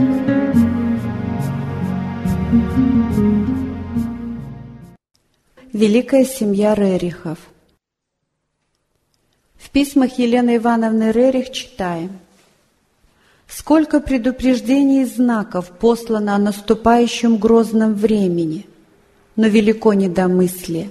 Великая семья Рерихов. В письмах Елены Ивановны Рерих читаем: «Сколько предупреждений и знаков послано о наступающем грозном времени, но велико недомыслие.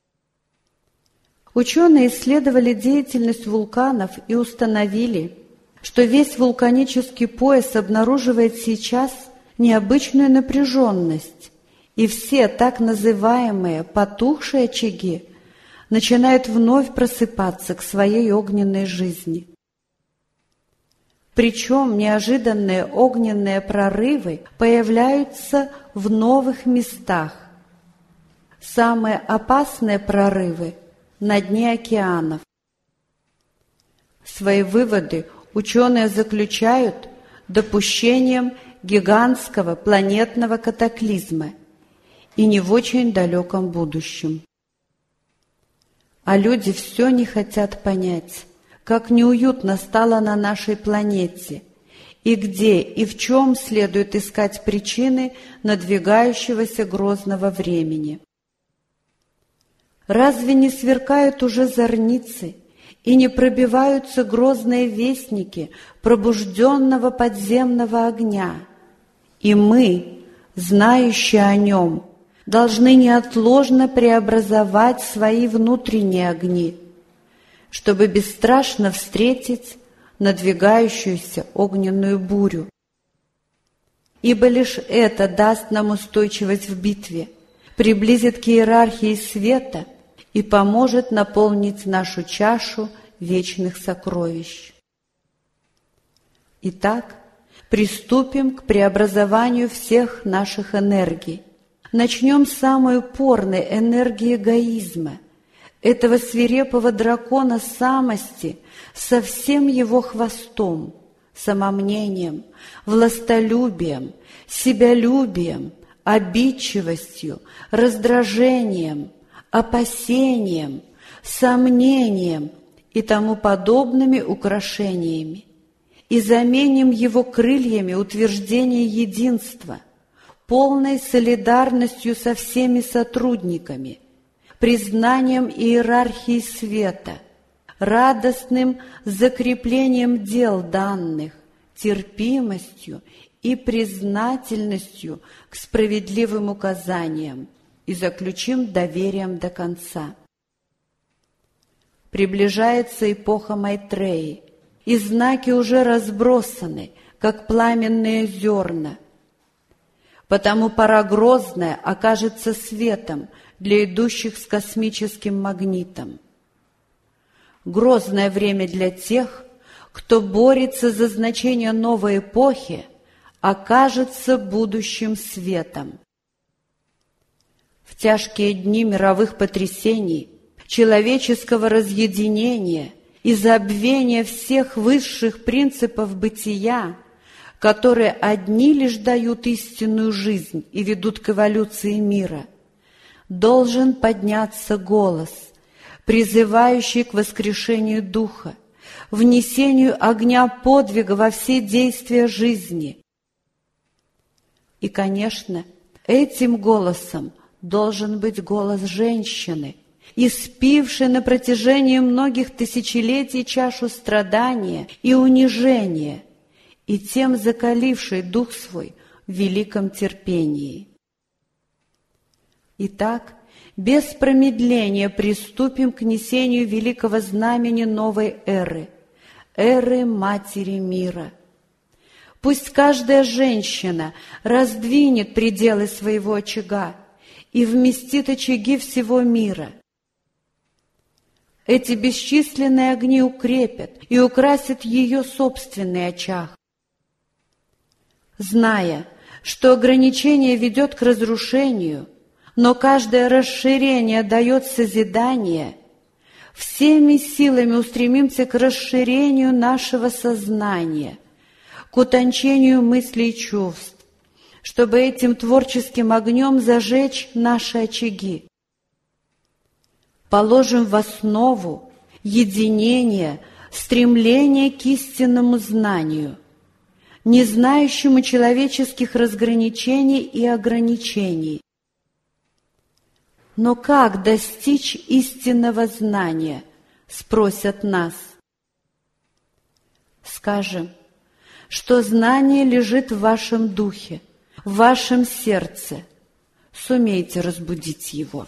Ученые исследовали деятельность вулканов и установили, что весь вулканический пояс обнаруживает сейчас необычную напряженность, и все так называемые потухшие очаги начинают вновь просыпаться к своей огненной жизни. Причем неожиданные огненные прорывы появляются в новых местах. Самые опасные прорывы на дне океанов. Свои выводы ученые заключают допущением гигантского планетного катаклизма и не в очень далеком будущем. А люди все не хотят понять, как неуютно стало на нашей планете, и где и в чем следует искать причины надвигающегося грозного времени. Разве не сверкают уже зорницы и не пробиваются грозные вестники пробужденного подземного огня? И мы, знающие о нем, должны неотложно преобразовать свои внутренние огни, чтобы бесстрашно встретить надвигающуюся огненную бурю. Ибо лишь это даст нам устойчивость в битве, приблизит к иерархии света и поможет наполнить нашу чашу вечных сокровищ. Итак, приступим к преобразованию всех наших энергий. Начнем с самой упорной энергии эгоизма, этого свирепого дракона самости со всем его хвостом, самомнением, властолюбием, себялюбием, обидчивостью, раздражением, опасением, сомнением и тому подобными украшениями, и заменим его крыльями утверждение единства, полной солидарностью со всеми сотрудниками, признанием иерархии света, радостным закреплением дел данных, терпимостью и признательностью к справедливым указаниям и заключим доверием до конца. Приближается эпоха Майтреи, и знаки уже разбросаны, как пламенные зерна. Потому пора грозная окажется светом для идущих с космическим магнитом. Грозное время для тех, кто борется за значение новой эпохи, окажется будущим светом. В тяжкие дни мировых потрясений, человеческого разъединения и забвения всех высших принципов бытия, которые одни лишь дают истинную жизнь и ведут к эволюции мира, должен подняться голос, призывающий к воскрешению духа, внесению огня подвига во все действия жизни. И, конечно, этим голосом должен быть голос женщины, испившей на протяжении многих тысячелетий чашу страдания и унижения, и тем закаливший дух свой в великом терпении. Итак, без промедления приступим к несению великого знамени новой эры, эры Матери мира. Пусть каждая женщина раздвинет пределы своего очага и вместит очаги всего мира. Эти бесчисленные огни укрепят и украсят ее собственный очаг. Зная, что ограничение ведет к разрушению, но каждое расширение дает созидание, всеми силами устремимся к расширению нашего сознания, к утончению мыслей и чувств, чтобы этим творческим огнем зажечь наши очаги. Положим в основу единение, стремление к истинному знанию, не знающему человеческих разграничений и ограничений. Но как достичь истинного знания, спросят нас. Скажем, что знание лежит в вашем духе, в вашем сердце. Сумейте разбудить его.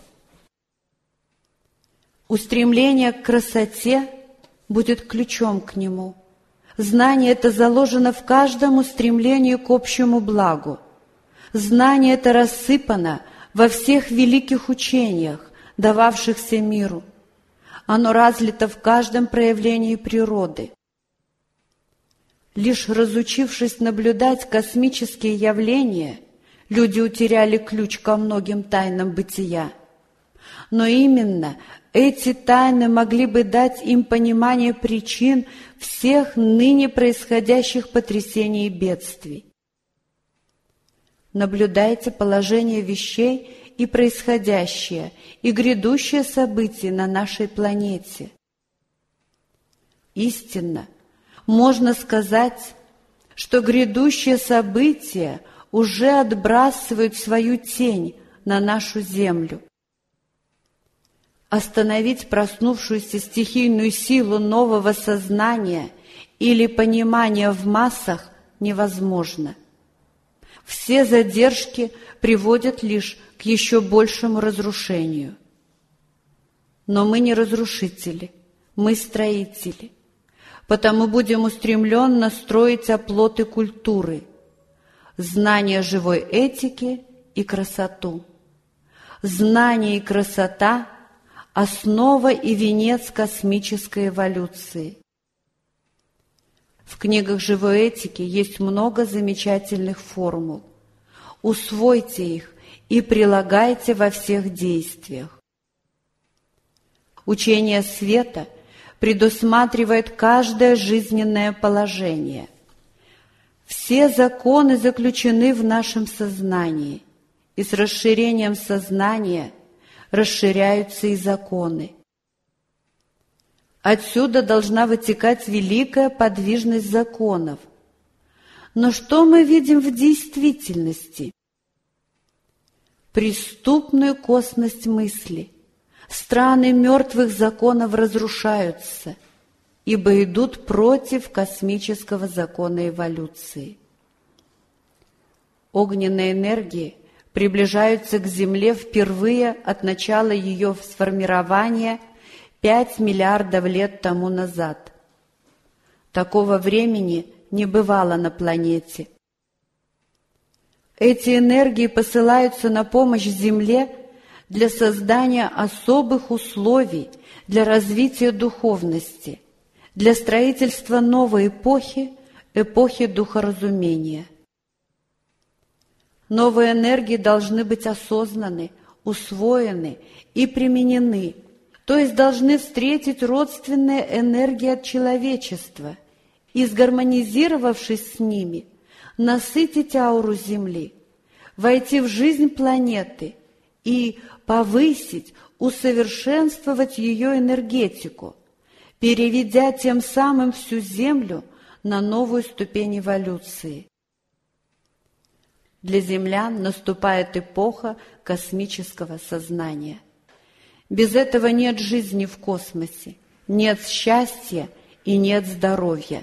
Устремление к красоте будет ключом к нему. Знание это заложено в каждом устремлении к общему благу. Знание это рассыпано во всех великих учениях, дававшихся миру. Оно разлито в каждом проявлении природы. Лишь разучившись наблюдать космические явления, люди утеряли ключ ко многим тайнам бытия. Но именно эти тайны могли бы дать им понимание причин всех ныне происходящих потрясений и бедствий. Наблюдайте положение вещей и происходящее, и грядущие события на нашей планете. Истинно, можно сказать, что грядущие события уже отбрасывают свою тень на нашу Землю. Остановить проснувшуюся стихийную силу нового сознания или понимания в массах невозможно. Все задержки приводят лишь к еще большему разрушению. Но мы не разрушители, мы строители, потому будем устремленно строить оплоты культуры, знание живой этики и красоту. Знание и красота – основа и венец космической эволюции. В книгах живой этики есть много замечательных формул. Усвойте их и прилагайте во всех действиях. Учение света предусматривает каждое жизненное положение. Все законы заключены в нашем сознании, и с расширением сознания расширяются и законы. Отсюда должна вытекать великая подвижность законов. Но что мы видим в действительности? Преступную косность мысли. Страны мертвых законов разрушаются, ибо идут против космического закона эволюции. Огненные энергии приближаются к Земле впервые от начала ее сформирования 5 миллиардов лет тому назад. Такого времени не бывало на планете. Эти энергии посылаются на помощь Земле для создания особых условий для развития духовности, для строительства новой эпохи, эпохи духоразумения. Новые энергии должны быть осознаны, усвоены и применены, то есть должны встретить родственные энергии от человечества и, сгармонизировавшись с ними, насытить ауру Земли, войти в жизнь планеты и повысить, усовершенствовать ее энергетику, переведя тем самым всю Землю на новую ступень эволюции. Для землян наступает эпоха космического сознания. Без этого нет жизни в космосе, нет счастья и нет здоровья.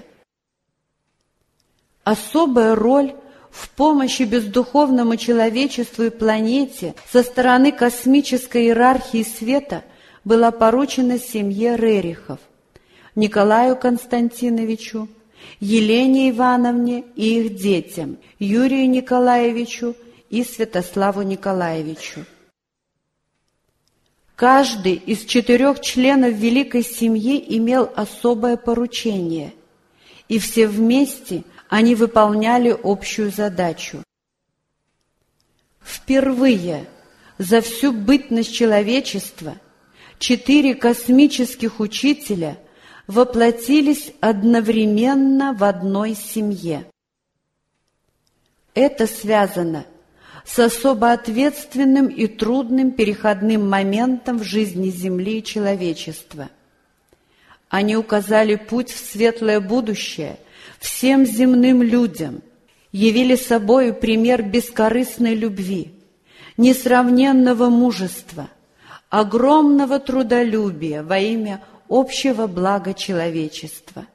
Особая роль в помощи бездуховному человечеству и планете со стороны космической иерархии света была поручена семье Рерихов, Николаю Константиновичу, Елене Ивановне и их детям, Юрию Николаевичу и Святославу Николаевичу. Каждый из 4 членов великой семьи имел особое поручение, и все вместе они выполняли общую задачу. Впервые за всю бытность человечества 4 космических учителя воплотились одновременно в одной семье. Это связано с особо ответственным и трудным переходным моментом в жизни Земли и человечества. Они указали путь в светлое будущее всем земным людям, явили собою пример бескорыстной любви, несравненного мужества, огромного трудолюбия во имя общего блага человечества.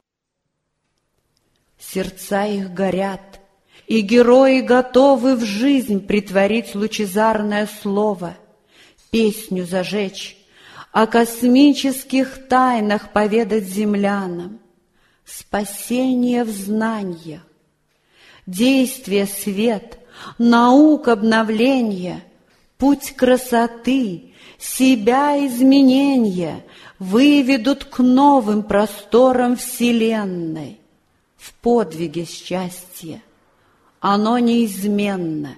Сердца их горят, и герои готовы в жизнь претворить лучезарное слово, песню зажечь, о космических тайнах поведать землянам, спасение в знаниях, действие свет, наук обновления, путь красоты, себя изменения выведут к новым просторам вселенной, в подвиге счастья. Оно неизменно.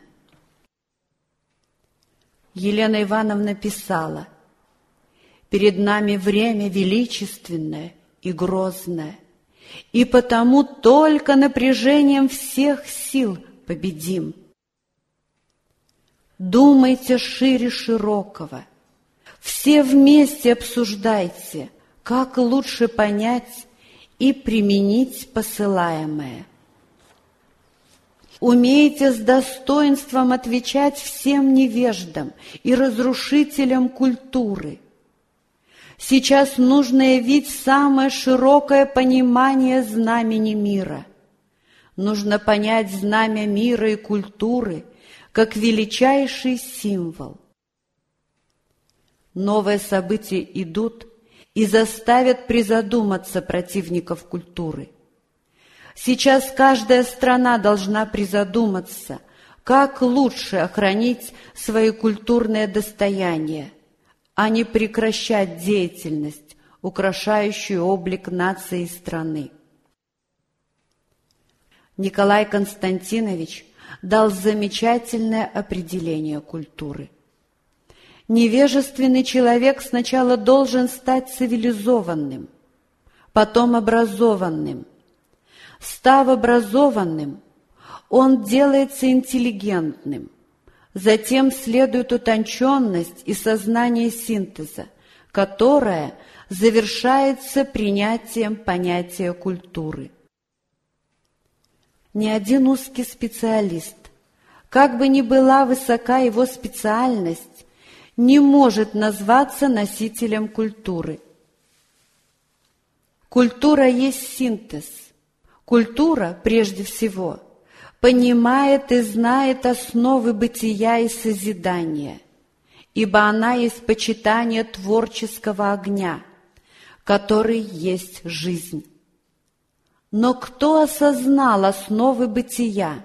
Елена Ивановна писала: «Перед нами время величественное и грозное, и потому только напряжением всех сил победим. Думайте шире широкого, все вместе обсуждайте, как лучше понять и применить посылаемое. Умейте с достоинством отвечать всем невеждам и разрушителям культуры. Сейчас нужно явить самое широкое понимание знамени мира. Нужно понять знамя мира и культуры как величайший символ. Новые события идут и заставят призадуматься противников культуры. Сейчас каждая страна должна призадуматься, как лучше охранить свои культурные достояния, а не прекращать деятельность, украшающую облик нации и страны. Николай Константинович дал замечательное определение культуры. Невежественный человек сначала должен стать цивилизованным, потом образованным. Став образованным, он делается интеллигентным. Затем следует утонченность и сознание синтеза, которое завершается принятием понятия культуры. Ни один узкий специалист, как бы ни была высока его специальность, не может назваться носителем культуры. Культура есть синтез. Культура, прежде всего, понимает и знает основы бытия и созидания, ибо она есть почитание творческого огня, который есть жизнь. Но кто осознал основы бытия?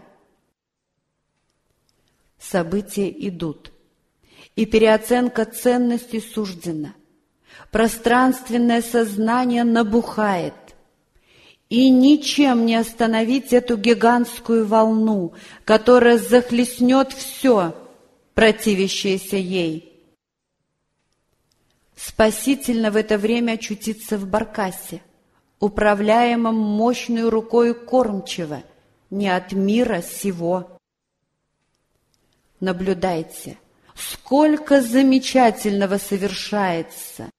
События идут, и переоценка ценностей суждена. Пространственное сознание набухает, и ничем не остановить эту гигантскую волну, которая захлестнет все, противящееся ей. Спасительно в это время очутиться в баркасе, управляемом мощной рукой кормчего, не от мира сего. Наблюдайте, сколько замечательного совершается.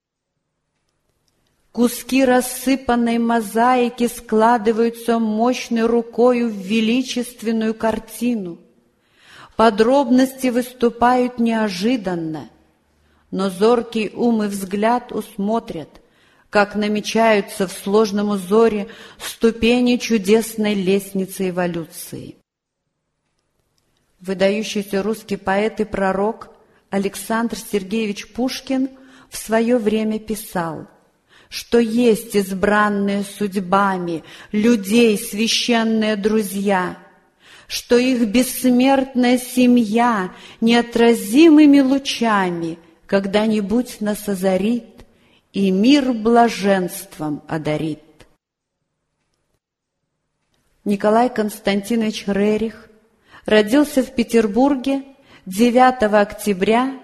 Куски рассыпанной мозаики складываются мощной рукою в величественную картину. Подробности выступают неожиданно, но зоркий ум и взгляд усмотрят, как намечаются в сложном узоре ступени чудесной лестницы эволюции. Выдающийся русский поэт и пророк Александр Сергеевич Пушкин в свое время писал, что есть избранные судьбами людей священные друзья, что их бессмертная семья неотразимыми лучами когда-нибудь нас озарит и мир блаженством одарит. Николай Константинович Рерих родился в Петербурге 9 октября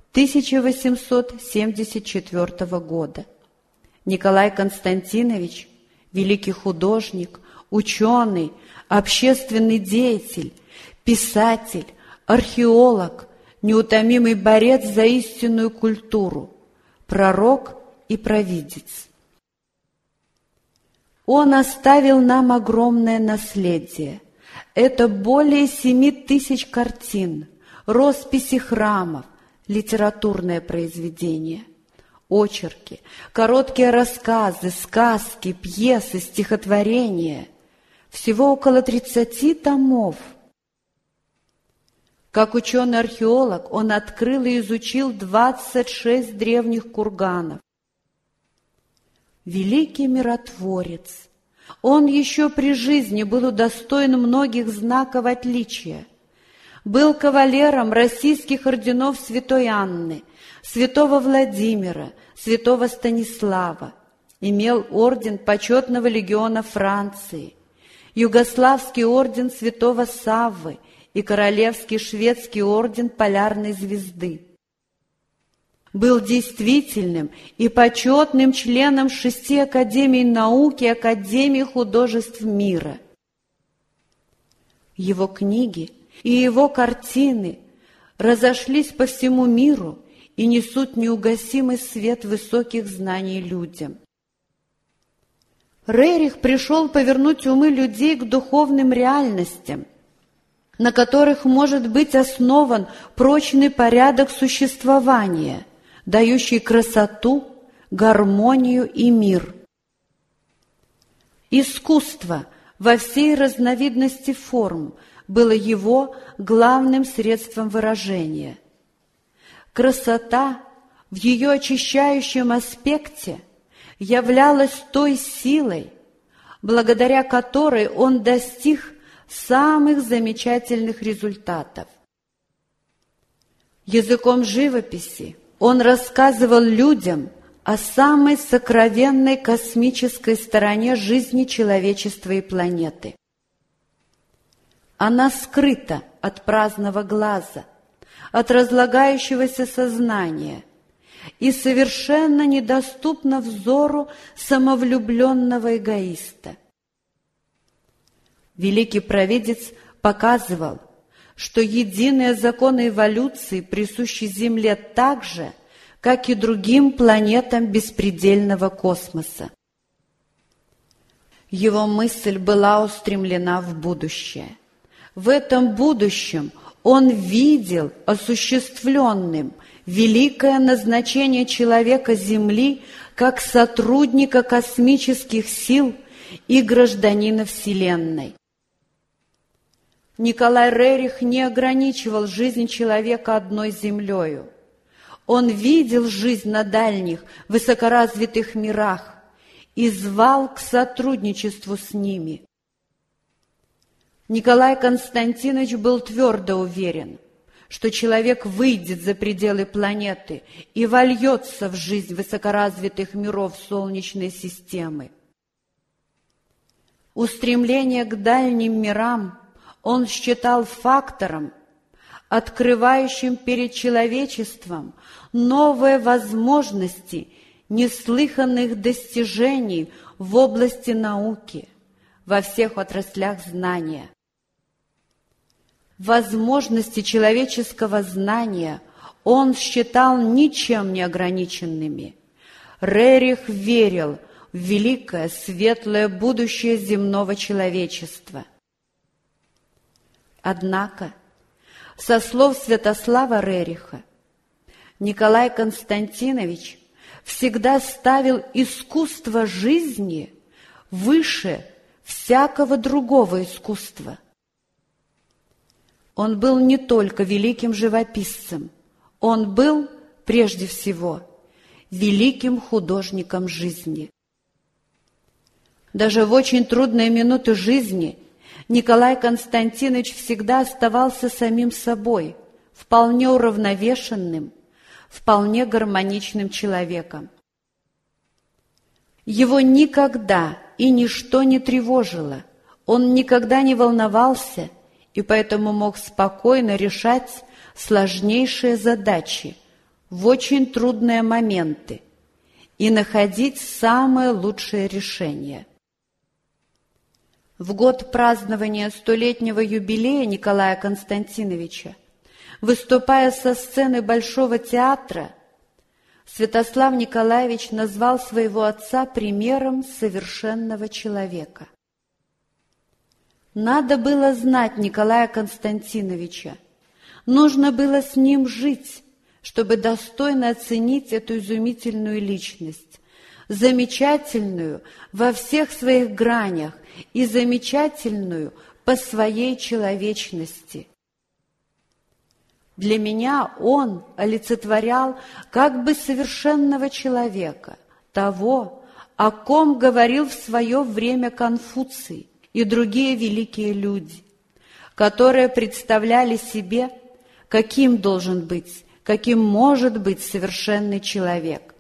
1874 года. Николай Константинович – великий художник, ученый, общественный деятель, писатель, археолог, неутомимый борец за истинную культуру, пророк и провидец. Он оставил нам огромное наследие. Это более 7000 картин, росписи храмов, литературное произведение, очерки, короткие рассказы, сказки, пьесы, стихотворения. Всего около 30 томов. Как ученый-археолог он открыл и изучил 26 древних курганов. Великий миротворец. Он еще при жизни был удостоен многих знаков отличия. Был кавалером российских орденов святой Анны, святого Владимира, святого Станислава. Имел орден почетного легиона Франции, югославский орден святого Саввы и королевский шведский орден Полярной звезды. Был действительным и почетным членом 6 академий наук и академий художеств мира. Его книги и его картины разошлись по всему миру и несут неугасимый свет высоких знаний людям. Рерих пришел повернуть умы людей к духовным реальностям, на которых может быть основан прочный порядок существования, дающий красоту, гармонию и мир. Искусство во всей разновидности форм было его главным средством выражения. Красота в ее очищающем аспекте являлась той силой, благодаря которой он достиг самых замечательных результатов. Языком живописи он рассказывал людям о самой сокровенной космической стороне жизни человечества и планеты. Она скрыта от праздного глаза, от разлагающегося сознания и совершенно недоступна взору самовлюбленного эгоиста. Великий провидец показывал, что единые законы эволюции присущи Земле так же, как и другим планетам беспредельного космоса. Его мысль была устремлена в будущее. В этом будущем он видел осуществленным великое назначение человека Земли как сотрудника космических сил и гражданина Вселенной. Николай Рерих не ограничивал жизнь человека одной землею. Он видел жизнь на дальних, высокоразвитых мирах и звал к сотрудничеству с ними. Николай Константинович был твердо уверен, что человек выйдет за пределы планеты и вольется в жизнь высокоразвитых миров Солнечной системы. Устремление к дальним мирам он считал фактором, открывающим перед человечеством новые возможности неслыханных достижений в области науки, во всех отраслях знания. Возможности человеческого знания он считал ничем не ограниченными. Рерих верил в великое светлое будущее земного человечества. Однако, со слов Святослава Рериха, Николай Константинович всегда ставил искусство жизни выше всякого другого искусства. Он был не только великим живописцем, он был, прежде всего, великим художником жизни. Даже в очень трудные минуты жизни Николай Константинович всегда оставался самим собой, вполне уравновешенным, вполне гармоничным человеком. Его никогда и ничто не тревожило, он никогда не волновался и поэтому мог спокойно решать сложнейшие задачи в очень трудные моменты и находить самые лучшие решения. В год празднования 100-летнего юбилея Николая Константиновича, выступая со сцены Большого театра, Святослав Николаевич назвал своего отца примером совершенного человека. Надо было знать Николая Константиновича, нужно было с ним жить, чтобы достойно оценить эту изумительную личность, замечательную во всех своих гранях и замечательную по своей человечности. Для меня он олицетворял как бы совершенного человека, того, о ком говорил в свое время Конфуций и другие великие люди, которые представляли себе, каким должен быть, каким может быть совершенный человек.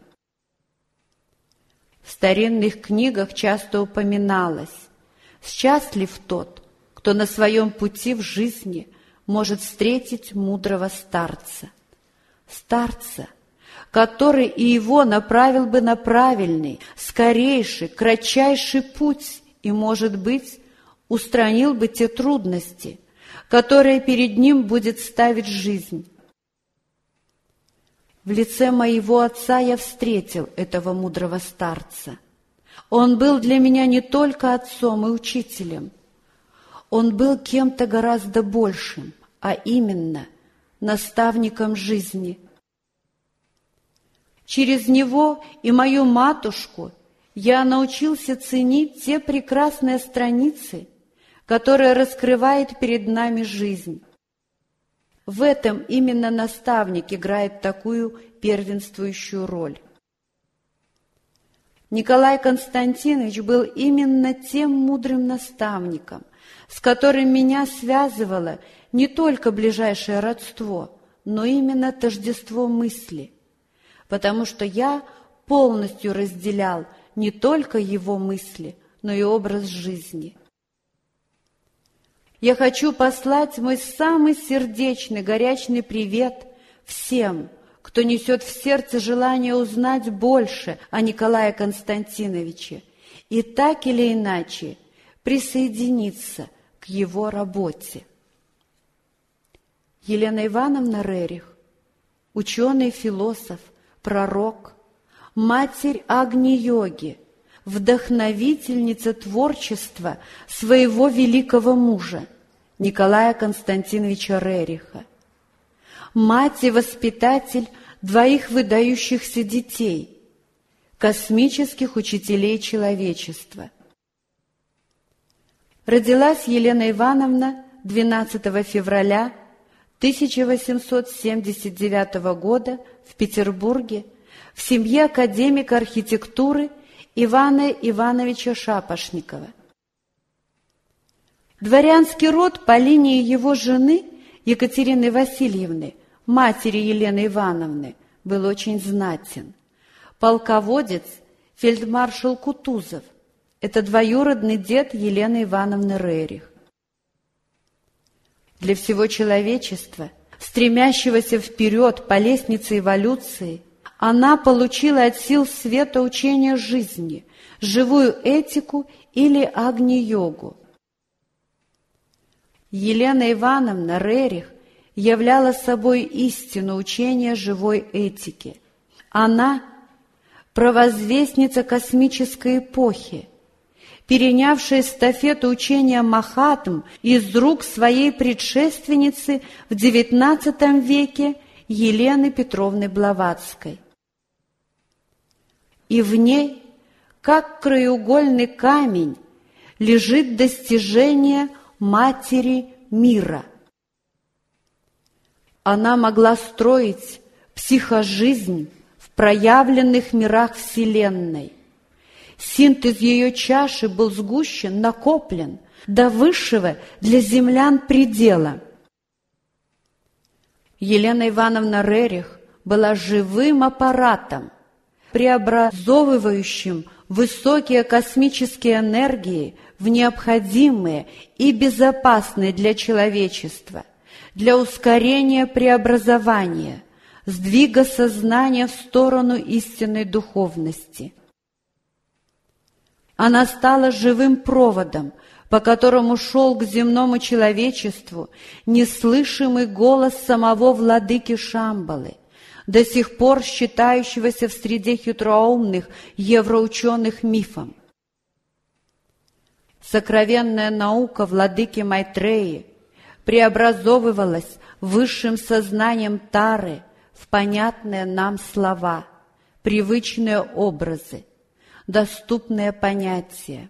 В старинных книгах часто упоминалось: «Счастлив тот, кто на своем пути в жизни может встретить мудрого старца». Старца, который и его направил бы на правильный, скорейший, кратчайший путь и, может быть, устранил бы те трудности, которые перед ним будет ставить жизнь. В лице моего отца я встретил этого мудрого старца. Он был для меня не только отцом и учителем, он был кем-то гораздо большим, а именно наставником жизни. Через него и мою матушку я научился ценить те прекрасные страницы, которые раскрывает перед нами жизнь. В этом именно наставник играет такую первенствующую роль. Николай Константинович был именно тем мудрым наставником, с которым меня связывало не только ближайшее родство, но именно тождество мысли, потому что я полностью разделял не только его мысли, но и образ жизни. Я хочу послать мой самый сердечный, горячный привет всем, кто несет в сердце желание узнать больше о Николае Константиновиче и так или иначе присоединиться к его работе. Елена Ивановна Рерих, ученый, философ, пророк, матерь Агни-йоги, вдохновительница творчества своего великого мужа Николая Константиновича Рериха, мать и воспитатель двоих выдающихся детей, космических учителей человечества. Родилась Елена Ивановна 12 февраля 1879 года в Петербурге в семье академика архитектуры Ивана Ивановича Шапошникова. Дворянский род по линии его жены Екатерины Васильевны, матери Елены Ивановны, был очень знатен. Полководец фельдмаршал Кутузов – это двоюродный дед Елены Ивановны Рерих. Для всего человечества, стремящегося вперед по лестнице эволюции, она получила от сил света учение жизни, живую этику или агни-йогу. Елена Ивановна Рерих являла собой истину учения живой этики. Она – провозвестница космической эпохи, перенявшая эстафету учения Махатм из рук своей предшественницы в XIX веке Елены Петровны Блаватской. И в ней, как краеугольный камень, лежит достижение Матери мира. Она могла строить психожизнь в проявленных мирах Вселенной. Синтез ее чаши был сгущен, накоплен до высшего для землян предела. Елена Ивановна Рерих была живым аппаратом, преобразовывающим высокие космические энергии в необходимые и безопасные для человечества, для ускорения преобразования, сдвига сознания в сторону истинной духовности. Она стала живым проводом, по которому шел к земному человечеству неслышимый голос самого владыки Шамбалы, до сих пор считающегося в среде хитроумных евроученых мифом. Сокровенная наука владыки Майтреи преобразовывалась высшим сознанием Тары в понятные нам слова, привычные образы, доступные понятия.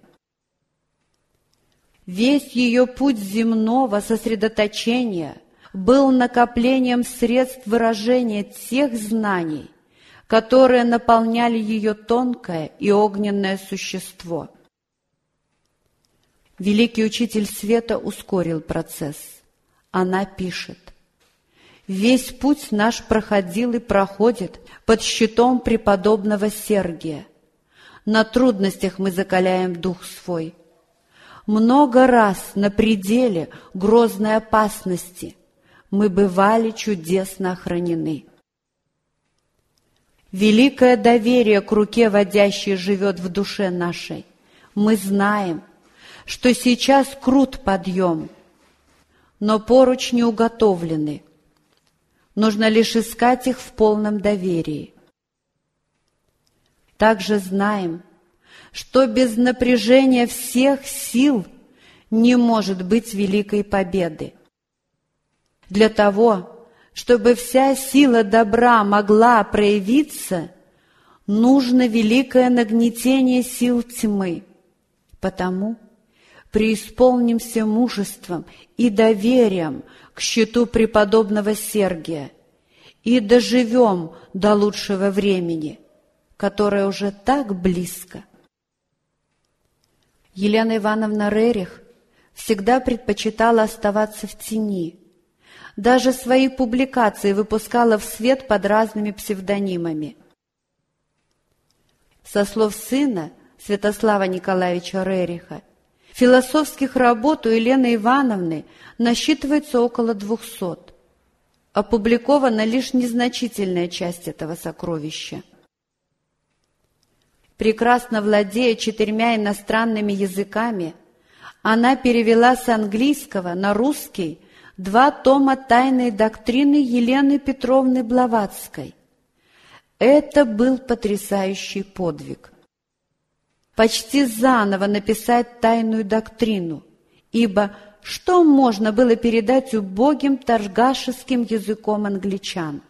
Весь ее путь земного сосредоточения был накоплением средств выражения тех знаний, которые наполняли ее тонкое и огненное существо. Великий Учитель Света ускорил процесс. Она пишет: «Весь путь наш проходил и проходит под щитом преподобного Сергия. На трудностях мы закаляем дух свой. Много раз на пределе грозной опасности мы бывали чудесно охранены. Великое доверие к руке водящей живет в душе нашей. Мы знаем, что сейчас крут подъем, но поручни уготовлены. Нужно лишь искать их в полном доверии. Также знаем, что без напряжения всех сил не может быть великой победы. Для того, чтобы вся сила добра могла проявиться, нужно великое нагнетение сил тьмы. Потому преисполнимся мужеством и доверием к щиту преподобного Сергия и доживем до лучшего времени, которое уже так близко». Елена Ивановна Рерих всегда предпочитала оставаться в тени. Даже свои публикации выпускала в свет под разными псевдонимами. Со слов сына Святослава Николаевича Рериха, философских работ у Елены Ивановны насчитывается около 200. Опубликована лишь незначительная часть этого сокровища. Прекрасно владея 4 иностранными языками, она перевела с английского на русский 2 тома тайной доктрины Елены Петровны Блаватской. Это был потрясающий подвиг. Почти заново написать тайную доктрину, ибо что можно было передать убогим торгашеским языком англичан?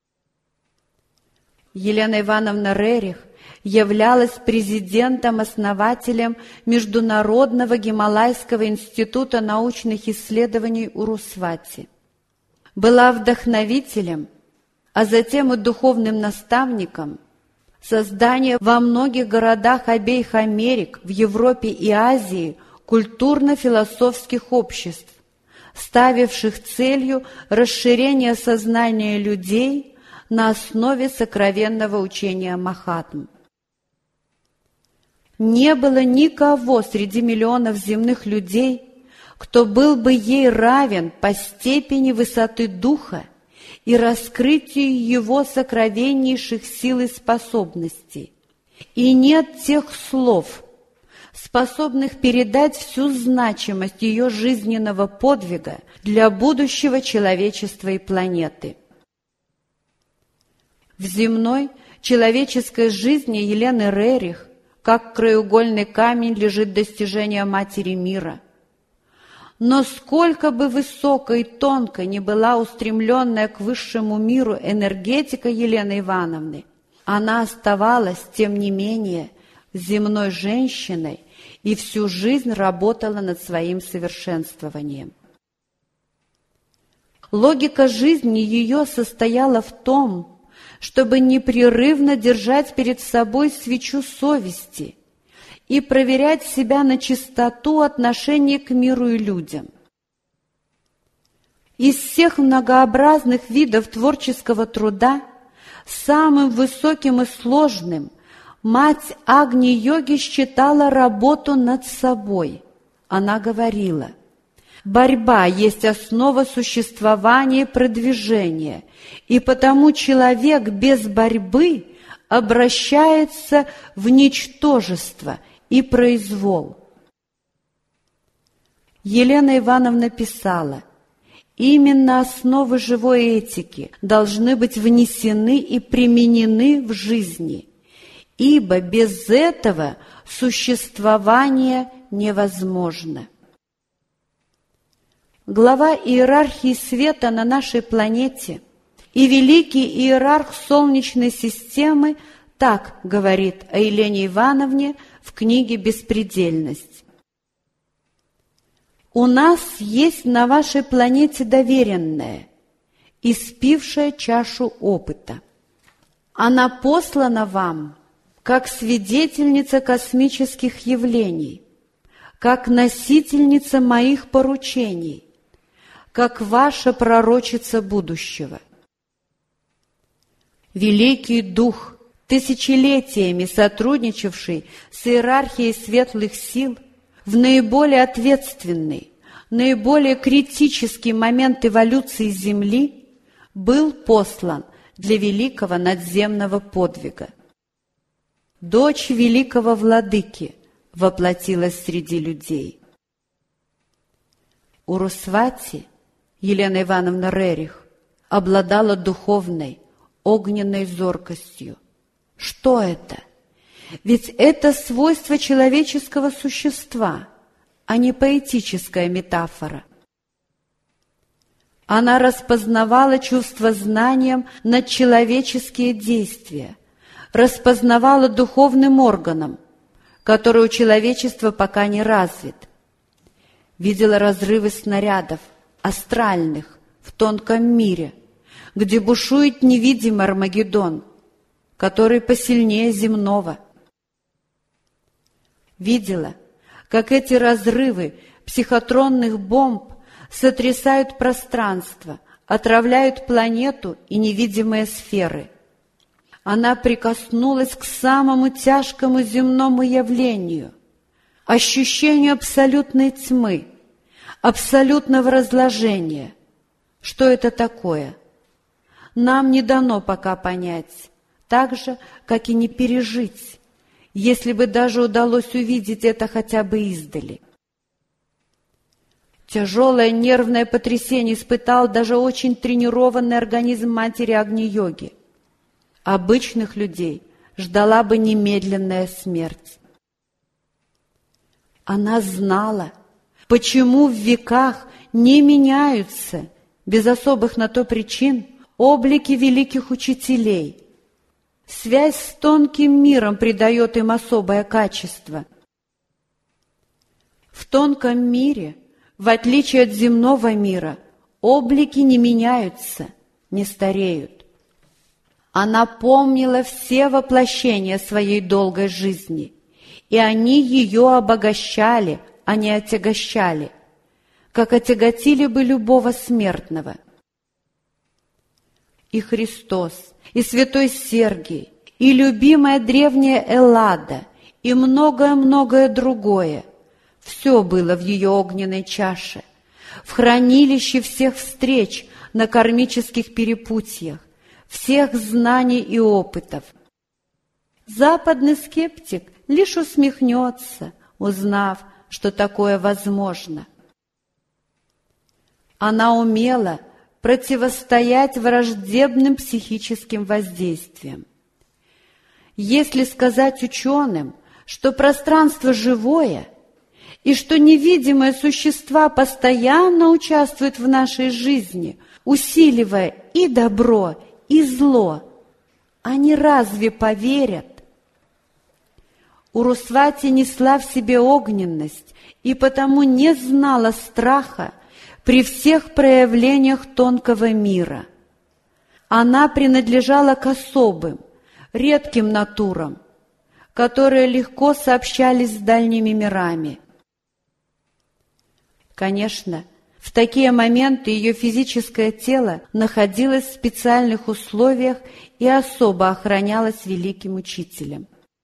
Елена Ивановна Рерих являлась президентом-основателем Международного Гималайского института научных исследований Урусвати. Была вдохновителем, а затем и духовным наставником создания во многих городах обеих Америк, в Европе и Азии, культурно-философских обществ, ставивших целью расширение сознания людей на основе сокровенного учения Махатм. Не было никого среди миллионов земных людей, кто был бы ей равен по степени высоты духа и раскрытию его сокровеннейших сил и способностей. И нет тех слов, способных передать всю значимость ее жизненного подвига для будущего человечества и планеты. В земной человеческой жизни Елены Рерих как краеугольный камень лежит достижение Матери мира. Но сколько бы высоко и тонко ни была устремленная к высшему миру энергетика Елены Ивановны, она оставалась, тем не менее, земной женщиной и всю жизнь работала над своим совершенствованием. Логика жизни ее состояла в том, чтобы непрерывно держать перед собой свечу совести и проверять себя на чистоту отношения к миру и людям. Из всех многообразных видов творческого труда самым высоким и сложным мать Агни-йоги считала работу над собой. Она говорила: «Борьба есть основа существования и продвижения, и потому человек без борьбы обращается в ничтожество и произвол». Елена Ивановна писала: Именно основы живой этики должны быть внесены и применены в жизни, ибо без этого существование невозможно. Глава иерархии света на нашей планете и великий иерарх Солнечной системы так говорит о Елене Ивановне в книге «Беспредельность». «У нас есть на вашей планете доверенная, испившая чашу опыта. Она послана вам как свидетельница космических явлений, как носительница моих поручений, как ваша пророчица будущего. Великий Дух, тысячелетиями сотрудничавший с иерархией светлых сил, в наиболее ответственный, наиболее критический момент эволюции Земли был послан для великого надземного подвига. Дочь великого владыки воплотилась среди людей. Урусвати, Елена Ивановна Рерих, обладала духовной, огненной зоркостью. Что это? Ведь это свойство человеческого существа, а не поэтическая метафора. Она распознавала чувствознанием надчеловеческие действия, распознавала духовным органом, который у человечества пока не развит. Видела разрывы снарядов, астральных, в тонком мире, где бушует невидимый Армагеддон, который посильнее земного. Видела, как эти разрывы психотронных бомб сотрясают пространство, отравляют планету и невидимые сферы. Она прикоснулась к самому тяжкому земному явлению, ощущению абсолютной тьмы, абсолютного разложения. Что это такое? Нам не дано пока понять, так же, как и не пережить, если бы даже удалось увидеть это хотя бы издали. Тяжелое нервное потрясение испытал даже очень тренированный организм матери Агни-йоги. Обычных людей ждала бы немедленная смерть. Она знала, почему в веках не меняются, без особых на то причин, облики великих учителей. Связь с тонким миром придает им особое качество. В тонком мире, в отличие от земного мира, облики не меняются, не стареют. Она помнила все воплощения своей долгой жизни, и они ее обогащали, а не отягощали, как отяготили бы любого смертного. И Христос, и святой Сергий, и любимая древняя Эллада, и многое-многое другое. Все было в ее огненной чаше, в хранилище всех встреч на кармических перепутьях, всех знаний и опытов. Западный скептик лишь усмехнется, узнав, что такое возможно. Она умела противостоять враждебным психическим воздействиям. Если сказать ученым, что пространство живое и что невидимые существа постоянно участвуют в нашей жизни, усиливая и добро, и зло, они разве поверят? Урусвати несла в себе огненность и потому не знала страха при всех проявлениях тонкого мира. Она принадлежала к особым, редким натурам, которые легко сообщались с дальними мирами. Конечно, в такие моменты ее физическое тело находилось в специальных условиях и особо охранялось великим учителем.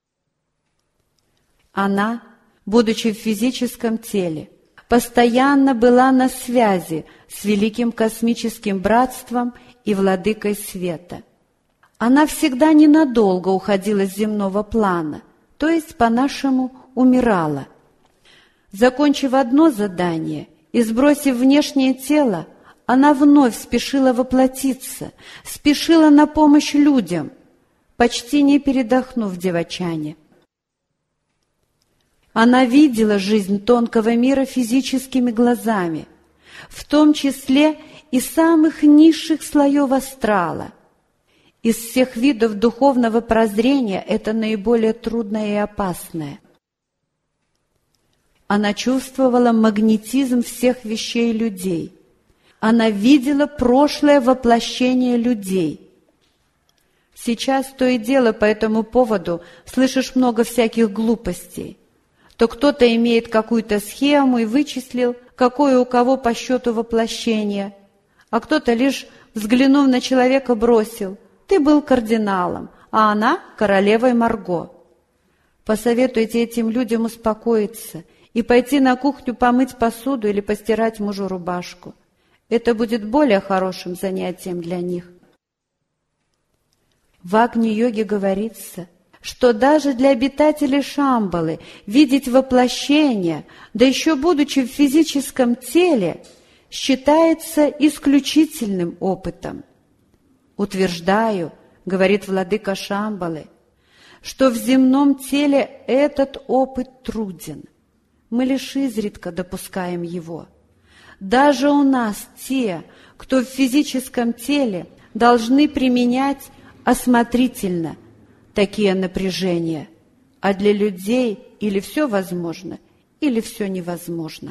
Она, будучи в физическом теле, постоянно была на связи с великим космическим братством и владыкой света. Она всегда ненадолго уходила с земного плана, то есть, по-нашему, умирала. Закончив одно задание и сбросив внешнее тело, она вновь спешила воплотиться, спешила на помощь людям, почти не передохнув в Девачане. Она видела жизнь тонкого мира физическими глазами, в том числе и самых низших слоев астрала. Из всех видов духовного прозрения это наиболее трудное и опасное. Она чувствовала магнетизм всех вещей людей. Она видела прошлое воплощение людей. Сейчас то и дело по этому поводу слышишь много всяких глупостей. То кто-то имеет какую-то схему и вычислил, какое у кого по счету воплощение, а кто-то лишь, взглянув на человека, бросил: «Ты был кардиналом, а она королевой Марго». Посоветуйте этим людям успокоиться и пойти на кухню помыть посуду или постирать мужу рубашку. Это будет более хорошим занятием для них. В Агни-йоге говорится, что даже для обитателей Шамбалы видеть воплощение, да еще будучи в физическом теле, считается исключительным опытом. «Утверждаю, — говорит владыка Шамбалы, — что в земном теле этот опыт труден. Мы лишь изредка допускаем его. Даже у нас те, кто в физическом теле, должны применять осмотрительно такие напряжения, а для людей или все возможно, или все невозможно».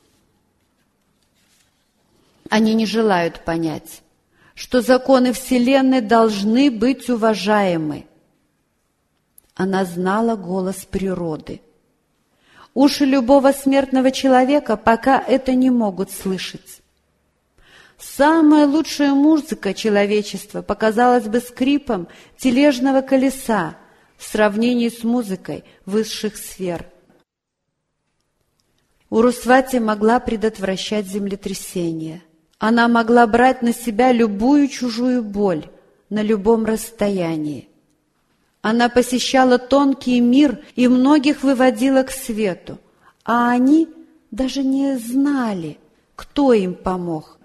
Они не желают понять, что законы Вселенной должны быть уважаемы. Она знала голос природы. Уши любого смертного человека пока это не могут слышать. Самая лучшая музыка человечества показалась бы скрипом тележного колеса в сравнении с музыкой высших сфер. Урусвати могла предотвращать землетрясения. Она могла брать на себя любую чужую боль на любом расстоянии. Она посещала тонкий мир и многих выводила к свету, а они даже не знали, кто им помог.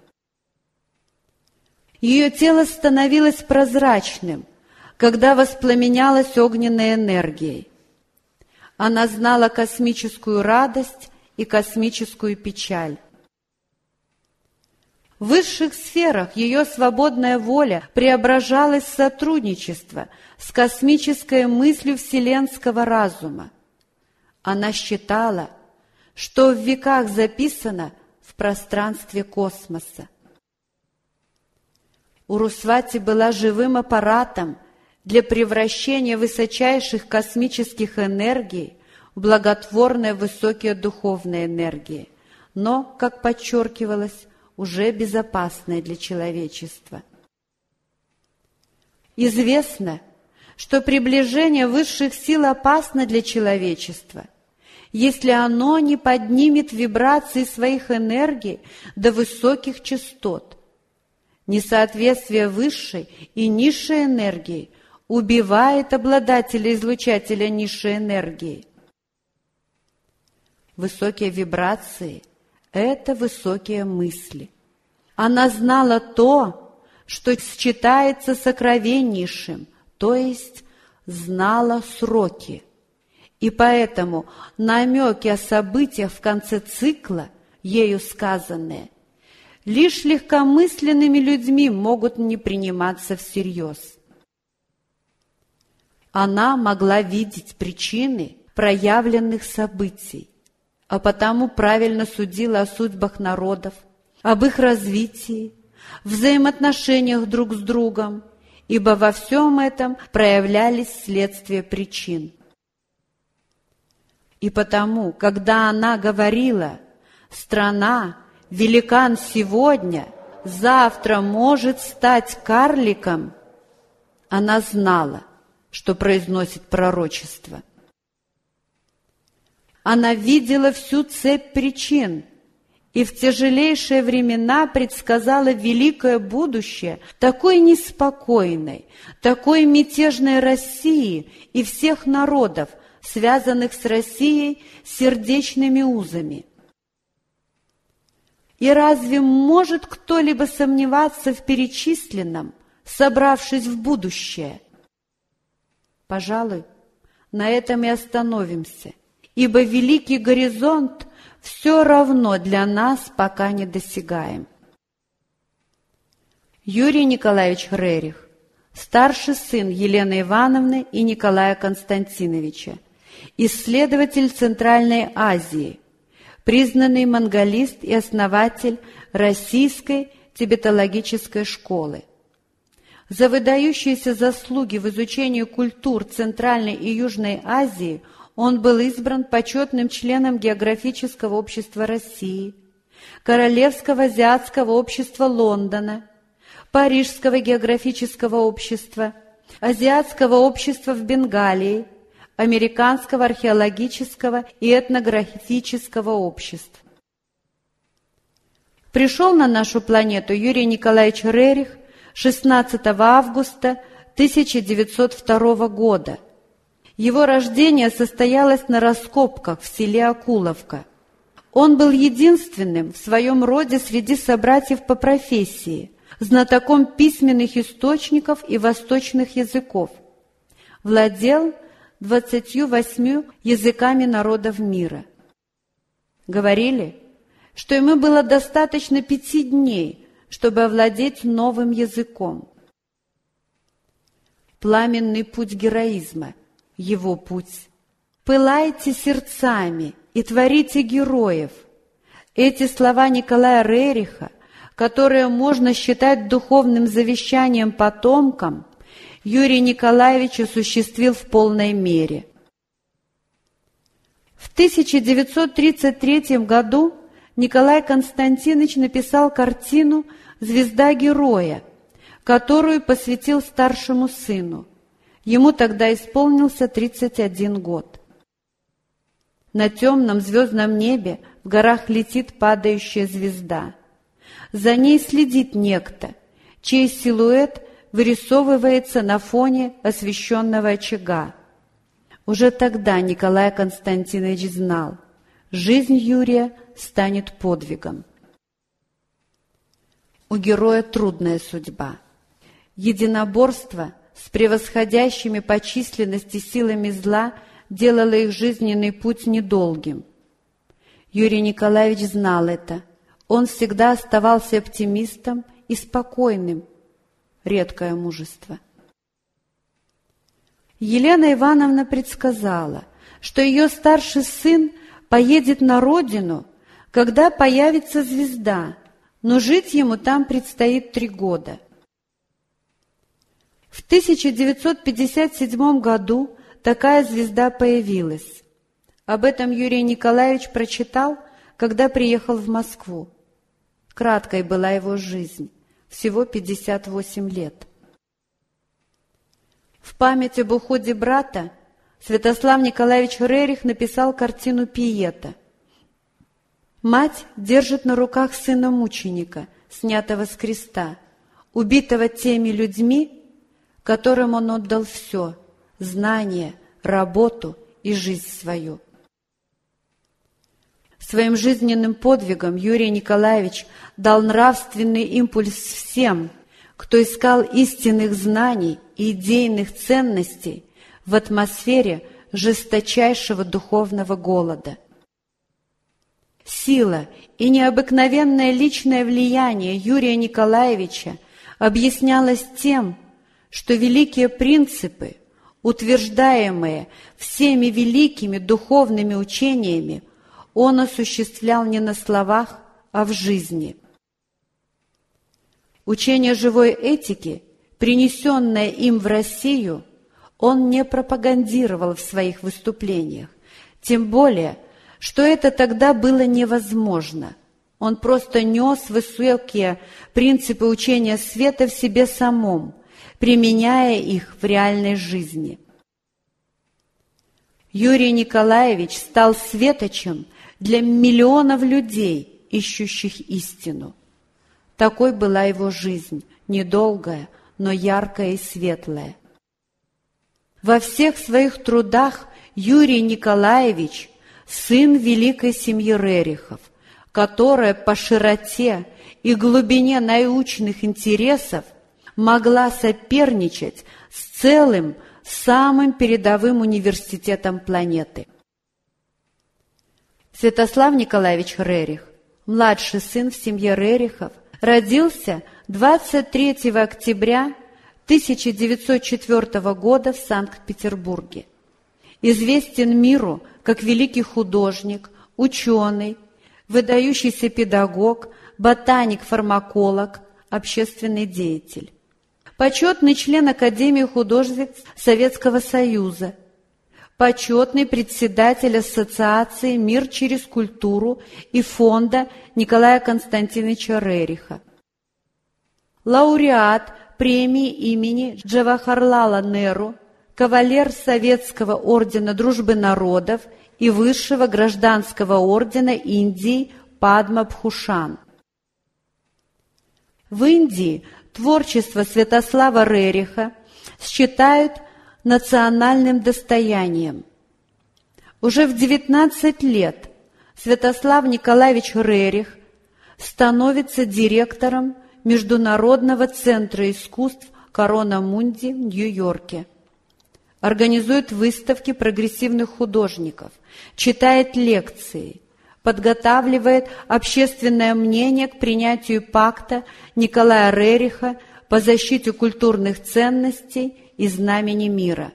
Ее тело становилось прозрачным, когда воспламенялось огненной энергией. Она знала космическую радость и космическую печаль. В высших сферах ее свободная воля преображалась в сотрудничество с космической мыслью вселенского разума. Она считала, что в веках записано в пространстве космоса. Урусвати была живым аппаратом для превращения высочайших космических энергий в благотворные высокие духовные энергии, но, как подчеркивалось, уже безопасное для человечества. Известно, что приближение высших сил опасно для человечества, если оно не поднимет вибрации своих энергий до высоких частот. Несоответствие высшей и низшей энергии убивает обладателя-излучателя низшей энергии. Высокие вибрации – это высокие мысли. Она знала то, что считается сокровеннейшим, то есть знала сроки. И поэтому намеки о событиях в конце цикла, ею сказанные, лишь легкомысленными людьми могут не приниматься всерьез. Она могла видеть причины проявленных событий, а потому правильно судила о судьбах народов, об их развитии, взаимоотношениях друг с другом, ибо во всем этом проявлялись следствия причин. И потому, когда она говорила: «Страна, великан сегодня, завтра может стать карликом», она знала, что произносит пророчество. Она видела всю цепь причин и в тяжелейшие времена предсказала великое будущее такой неспокойной, такой мятежной России и всех народов, связанных с Россией сердечными узами. И разве может кто-либо сомневаться в перечисленном, собравшись в будущее? Пожалуй, на этом и остановимся, ибо великий горизонт все равно для нас пока не досягаем. Юрий Николаевич Рерих, старший сын Елены Ивановны и Николая Константиновича, исследователь Центральной Азии, признанный монголист и основатель Российской тибетологической школы. За выдающиеся заслуги в изучении культур Центральной и Южной Азии он был избран почетным членом Географического общества России, Королевского азиатского общества Лондона, Парижского географического общества, Азиатского общества в Бенгалии, Американского археологического и этнографического обществ. Пришел на нашу планету Юрий Николаевич Рерих 16 августа 1902 года. Его рождение состоялось на раскопках в селе Акуловка. Он был единственным в своем роде среди собратьев по профессии, знатоком письменных источников и восточных языков. Владел 28 языками народов мира. Говорили, что ему было достаточно 5 дней, чтобы овладеть новым языком. Пламенный путь героизма, его путь. «Пылайте сердцами и творите героев». Эти слова Николая Рериха, которые можно считать духовным завещанием потомкам, Юрий Николаевич осуществил в полной мере. В 1933 году Николай Константинович написал картину «Звезда героя», которую посвятил старшему сыну. Ему тогда исполнился 31 год. На темном звездном небе в горах летит падающая звезда. За ней следит некто, чей силуэт вырисовывается на фоне освещенного очага. Уже тогда Николай Константинович знал, жизнь Юрия станет подвигом. У героя трудная судьба. Единоборство с превосходящими по численности силами зла делало их жизненный путь недолгим. Юрий Николаевич знал это. Он всегда оставался оптимистом и спокойным. Редкое мужество. Елена Ивановна предсказала, что ее старший сын поедет на родину, когда появится звезда, но жить ему там предстоит 3 года. В 1957 году такая звезда появилась. Об этом Юрий Николаевич прочитал, когда приехал в Москву. Краткой была его жизнь, всего 58 лет. В память об уходе брата Святослав Николаевич Рерих написал картину «Пиета». Мать держит на руках сына мученика, снятого с креста, убитого теми людьми, которым он отдал все – знания, работу и жизнь свою. Своим жизненным подвигом Юрий Николаевич дал нравственный импульс всем, кто искал истинных знаний и идейных ценностей в атмосфере жесточайшего духовного голода. Сила и необыкновенное личное влияние Юрия Николаевича объяснялось тем, что великие принципы, утверждаемые всеми великими духовными учениями, он осуществлял не на словах, а в жизни. Учение живой этики, принесенное им в Россию, он не пропагандировал в своих выступлениях, тем более, что это тогда было невозможно. Он просто нес высокие принципы учения света в себе самом, применяя их в реальной жизни. Юрий Николаевич стал светочем для миллионов людей, ищущих истину. Такой была его жизнь, недолгая, но яркая и светлая. Во всех своих трудах Юрий Николаевич – сын великой семьи Рерихов, которая по широте и глубине научных интересов могла соперничать с целым самым передовым университетом планеты. Святослав Николаевич Рерих, младший сын в семье Рерихов, родился 23 октября 1904 года в Санкт-Петербурге. Известен миру как великий художник, ученый, выдающийся педагог, ботаник-фармаколог, общественный деятель. Почетный член Академии художеств Советского Союза, почетный председатель Ассоциации «Мир через культуру» и фонда Николая Константиновича Рериха, лауреат премии имени Джавахарлала Неру, кавалер Советского ордена Дружбы народов и Высшего гражданского ордена Индии Падма-Бхушан. В Индии творчество Святослава Рериха считают национальным достоянием. Уже в 19 лет Святослав Николаевич Рерих становится директором Международного центра искусств Корона Мунди в Нью-Йорке. Организует выставки прогрессивных художников, читает лекции, подготавливает общественное мнение к принятию пакта Николая Рериха по защите культурных ценностей и знамени мира.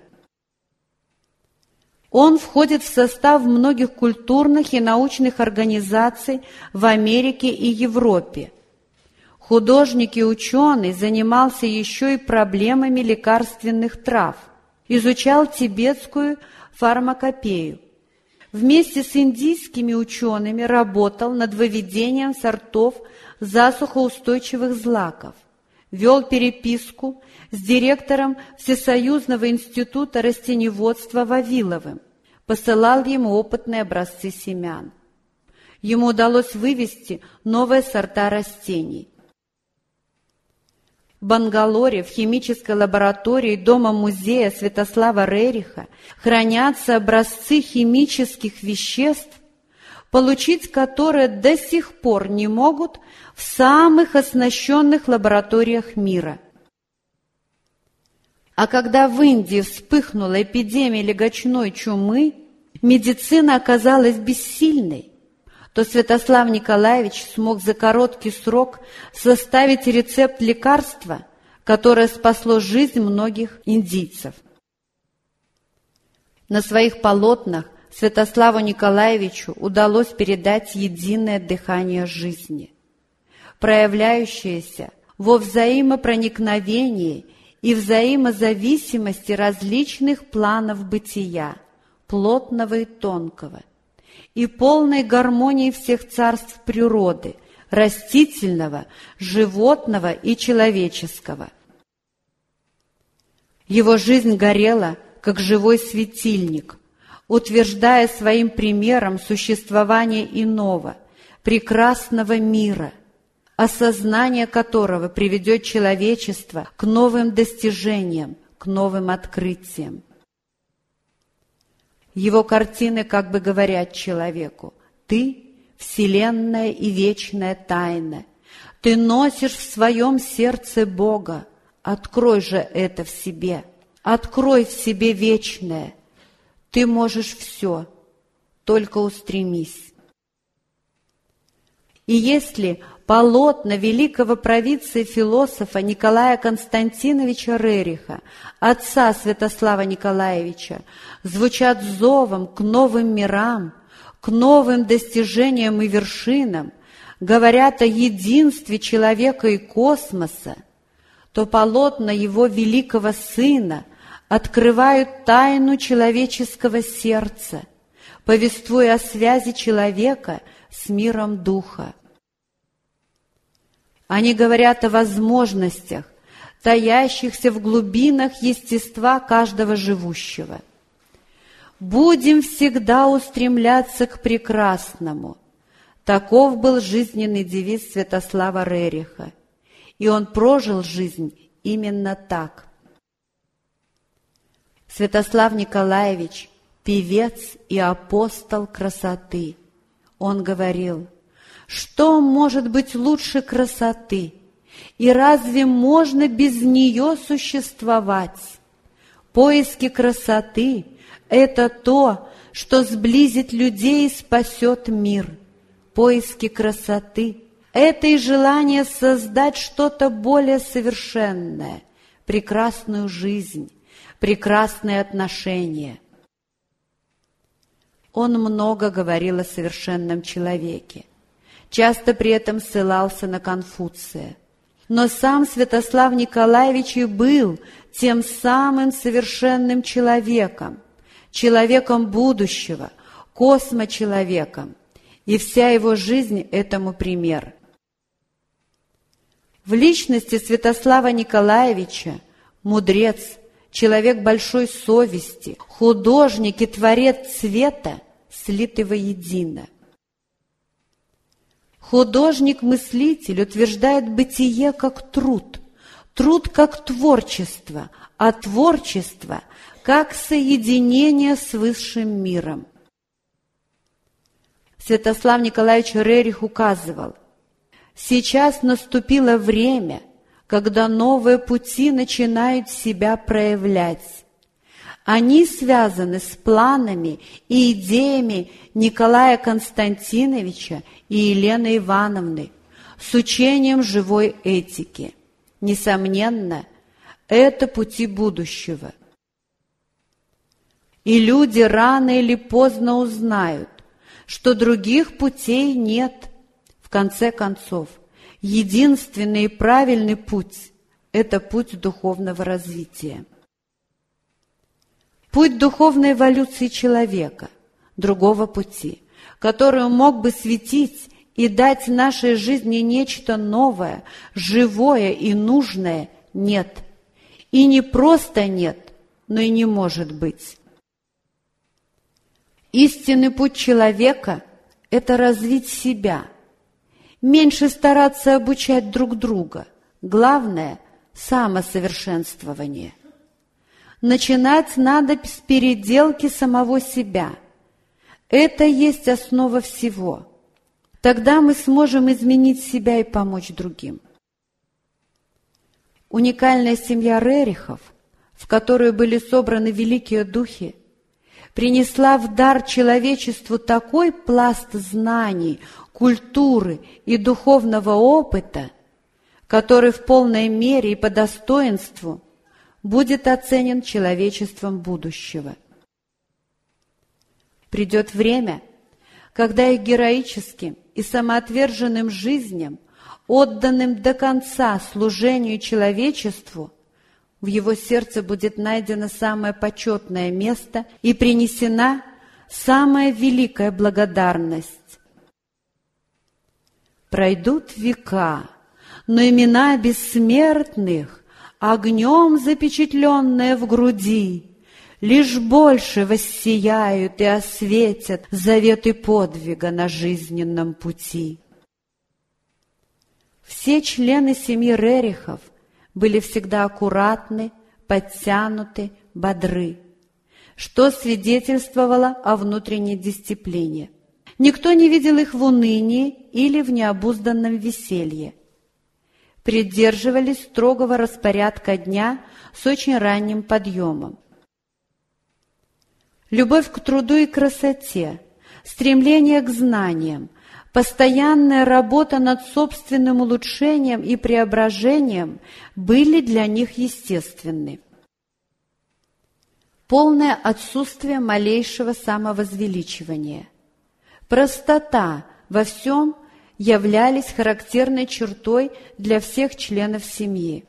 Он входит в состав многих культурных и научных организаций в Америке и Европе. Художник и ученый занимался еще и проблемами лекарственных трав, изучал тибетскую фармакопею. Вместе с индийскими учеными работал над выведением сортов засухоустойчивых злаков, вел переписку с директором Всесоюзного института растениеводства Вавиловым, посылал ему опытные образцы семян. Ему удалось вывести новые сорта растений. В Бангалоре в химической лаборатории Дома-музея Святослава Рериха хранятся образцы химических веществ, получить которые до сих пор не могут в самых оснащенных лабораториях мира. А когда в Индии вспыхнула эпидемия легочной чумы, медицина оказалась бессильной, то Святослав Николаевич смог за короткий срок составить рецепт лекарства, которое спасло жизнь многих индийцев. На своих полотнах Святославу Николаевичу удалось передать единое дыхание жизни, проявляющееся во взаимопроникновении и взаимозависимости различных планов бытия, плотного и тонкого, и полной гармонии всех царств природы, растительного, животного и человеческого. Его жизнь горела, как живой светильник, утверждая своим примером существование иного, прекрасного мира, осознание которого приведет человечество к новым достижениям, к новым открытиям. Его картины как бы говорят человеку: «Ты — вселенная и вечная тайна, ты носишь в своем сердце Бога, открой же это в себе, открой в себе вечное, ты можешь все, только устремись». И если полотна великого провидца и философа Николая Константиновича Рериха, отца Святослава Николаевича, звучат зовом к новым мирам, к новым достижениям и вершинам, говорят о единстве человека и космоса, то полотна его великого сына открывают тайну человеческого сердца, повествуя о связи человека с миром духа. Они говорят о возможностях, таящихся в глубинах естества каждого живущего. «Будем всегда устремляться к прекрасному». Таков был жизненный девиз Святослава Рериха, и он прожил жизнь именно так. Святослав Николаевич – певец и апостол красоты. Он говорил: Что может быть лучше красоты? И разве можно без нее существовать? Поиски красоты – это то, что сблизит людей и спасет мир. Поиски красоты – это и желание создать что-то более совершенное, прекрасную жизнь, прекрасные отношения. Он много говорил о совершенном человеке, часто при этом ссылался на Конфуция. Но сам Святослав Николаевич и был тем самым совершенным человеком, человеком будущего, космочеловеком, и вся его жизнь этому пример. В личности Святослава Николаевича мудрец, человек большой совести, художник и творец света слиты воедино. Художник-мыслитель утверждает бытие как труд, труд как творчество, а творчество как соединение с высшим миром. Святослав Николаевич Рерих указывал: сейчас наступило время, когда новые пути начинают себя проявлять. Они связаны с планами и идеями Николая Константиновича и Елены Ивановны, с учением живой этики. Несомненно, это пути будущего. И люди рано или поздно узнают, что других путей нет. В конце концов, единственный и правильный путь – это путь духовного развития. Путь духовной эволюции человека, другого пути, который мог бы светить и дать нашей жизни нечто новое, живое и нужное, нет. И не просто нет, но и не может быть. Истинный путь человека – это развить себя, меньше стараться обучать друг друга. Главное – самосовершенствование. Начинать надо с переделки самого себя. Это есть основа всего. Тогда мы сможем изменить себя и помочь другим. Уникальная семья Рерихов, в которую были собраны великие духи, принесла в дар человечеству такой пласт знаний, культуры и духовного опыта, который в полной мере и по достоинству будет оценен человечеством будущего. Придет время, когда их героическим и самоотверженным жизням, отданным до конца служению человечеству, в его сердце будет найдено самое почетное место и принесена самая великая благодарность. Пройдут века, но имена бессмертных, огнем запечатленные в груди, лишь больше воссияют и осветят заветы подвига на жизненном пути. Все члены семьи Рерихов были всегда аккуратны, подтянуты, бодры, что свидетельствовало о внутренней дисциплине. Никто не видел их в унынии или в необузданном веселье. Придерживались строгого распорядка дня с очень ранним подъемом. Любовь к труду и красоте, стремление к знаниям, постоянная работа над собственным улучшением и преображением были для них естественны. Полное отсутствие малейшего самовозвеличивания, простота во всем являлись характерной чертой для всех членов семьи.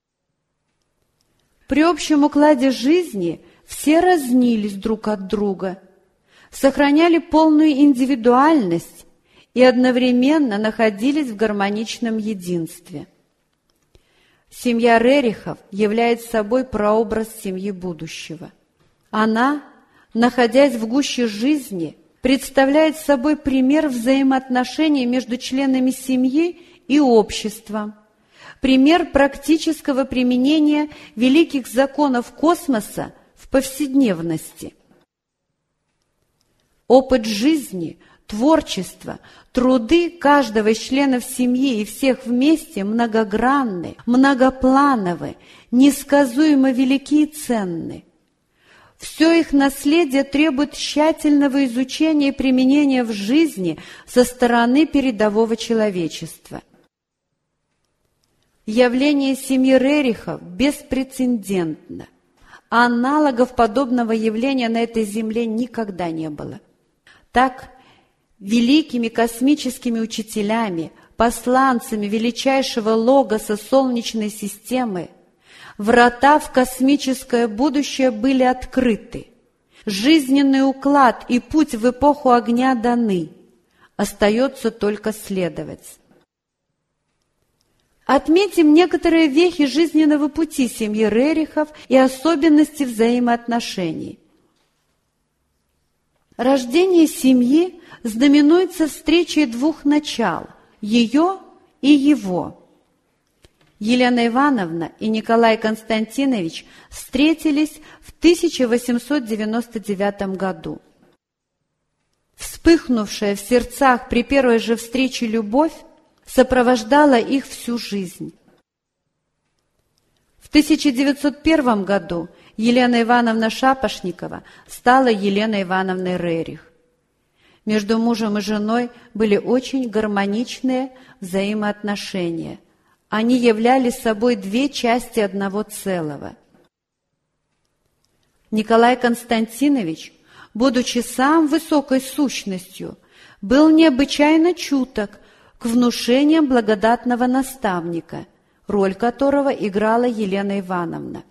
При общем укладе жизни все разнились друг от друга, сохраняли полную индивидуальность и одновременно находились в гармоничном единстве. Семья Рерихов является собой прообраз семьи будущего. Она, находясь в гуще жизни, представляет собой пример взаимоотношений между членами семьи и обществом, пример практического применения великих законов космоса в повседневности. Опыт жизни, творчество, труды каждого из членов семьи и всех вместе многогранны, многоплановы, несказуемо велики и ценны. Все их наследие требует тщательного изучения и применения в жизни со стороны передового человечества. Явление семьи Рерихов беспрецедентно. Аналогов подобного явления на этой земле никогда не было. Так, великими космическими учителями, посланцами величайшего логоса Солнечной системы, врата в космическое будущее были открыты. Жизненный уклад и путь в эпоху огня даны. Остается только следовать. Отметим некоторые вехи жизненного пути семьи Рерихов и особенности взаимоотношений. Рождение семьи знаменуется встречей двух начал – ее и его. Елена Ивановна и Николай Константинович встретились в 1899 году. Вспыхнувшая в сердцах при первой же встрече любовь сопровождала их всю жизнь. В 1901 году Елена Ивановна Шапошникова стала Еленой Ивановной Рерих. Между мужем и женой были очень гармоничные взаимоотношения. Они являли собой две части одного целого. Николай Константинович, будучи сам высокой сущностью, был необычайно чуток к внушениям благодатного наставника, роль которого играла Елена Ивановна.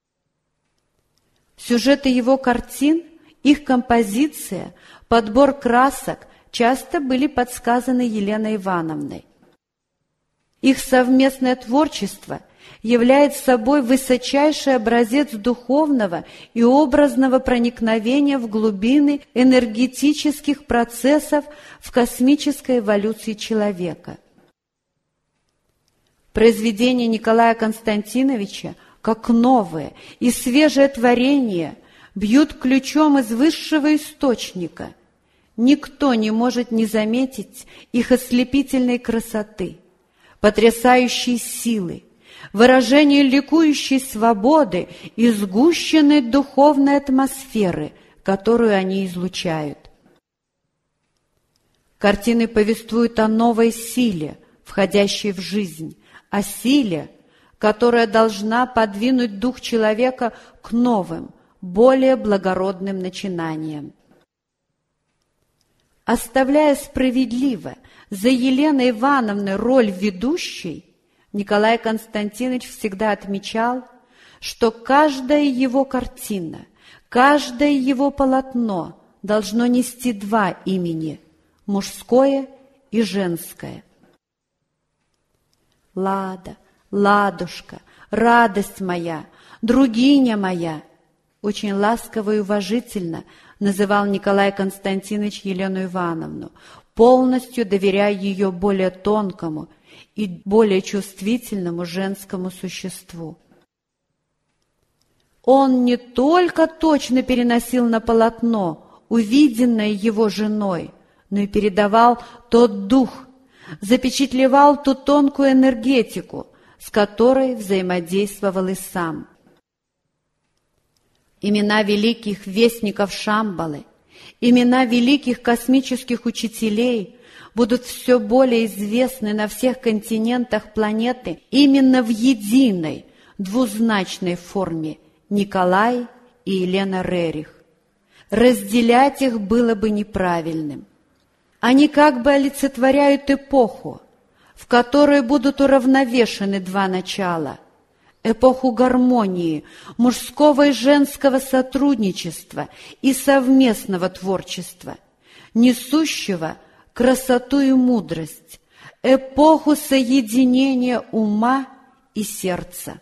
Сюжеты его картин, их композиция, подбор красок часто были подсказаны Еленой Ивановной. Их совместное творчество является собой высочайший образец духовного и образного проникновения в глубины энергетических процессов в космической эволюции человека. Произведения Николая Константиновича, как новое и свежее творение, бьют ключом из высшего источника. Никто не может не заметить их ослепительной красоты, потрясающей силы, выражение ликующей свободы и сгущенной духовной атмосферы, которую они излучают. Картины повествуют о новой силе, входящей в жизнь, о силе, которая должна подвинуть дух человека к новым, более благородным начинаниям. Оставляя справедливо за Еленой Ивановной роль ведущей, Николай Константинович всегда отмечал, что каждая его картина, каждое его полотно должно нести два имени – мужское и женское. «Лада, ладушка, радость моя, другиня моя» очень ласково и уважительно называл Николай Константинович Елену Ивановну, полностью доверяя ее более тонкому и более чувствительному женскому существу. Он не только точно переносил на полотно увиденное его женой, но и передавал тот дух, запечатлевал ту тонкую энергетику, с которой взаимодействовал и сам. Имена великих вестников Шамбалы, имена великих космических учителей будут все более известны на всех континентах планеты именно в единой, двузначной форме Николай и Елена Рерих. Разделять их было бы неправильным. Они как бы олицетворяют эпоху, в которой будут уравновешены два начала – эпоху гармонии, мужского и женского сотрудничества и совместного творчества, несущего красоту и мудрость, эпоху соединения ума и сердца.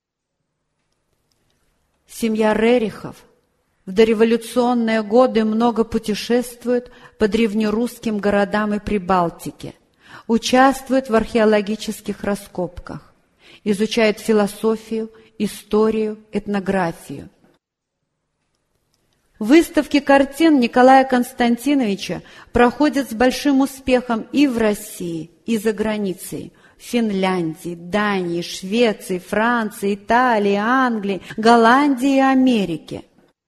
Семья Рерихов в дореволюционные годы много путешествует по древнерусским городам и Прибалтике, участвует в археологических раскопках, изучает философию, историю, этнографию. Выставки картин Николая Константиновича проходят с большим успехом и в России, и за границей. В Финляндии, Дании, Швеции, Франции, Италии, Англии, Голландии и Америке.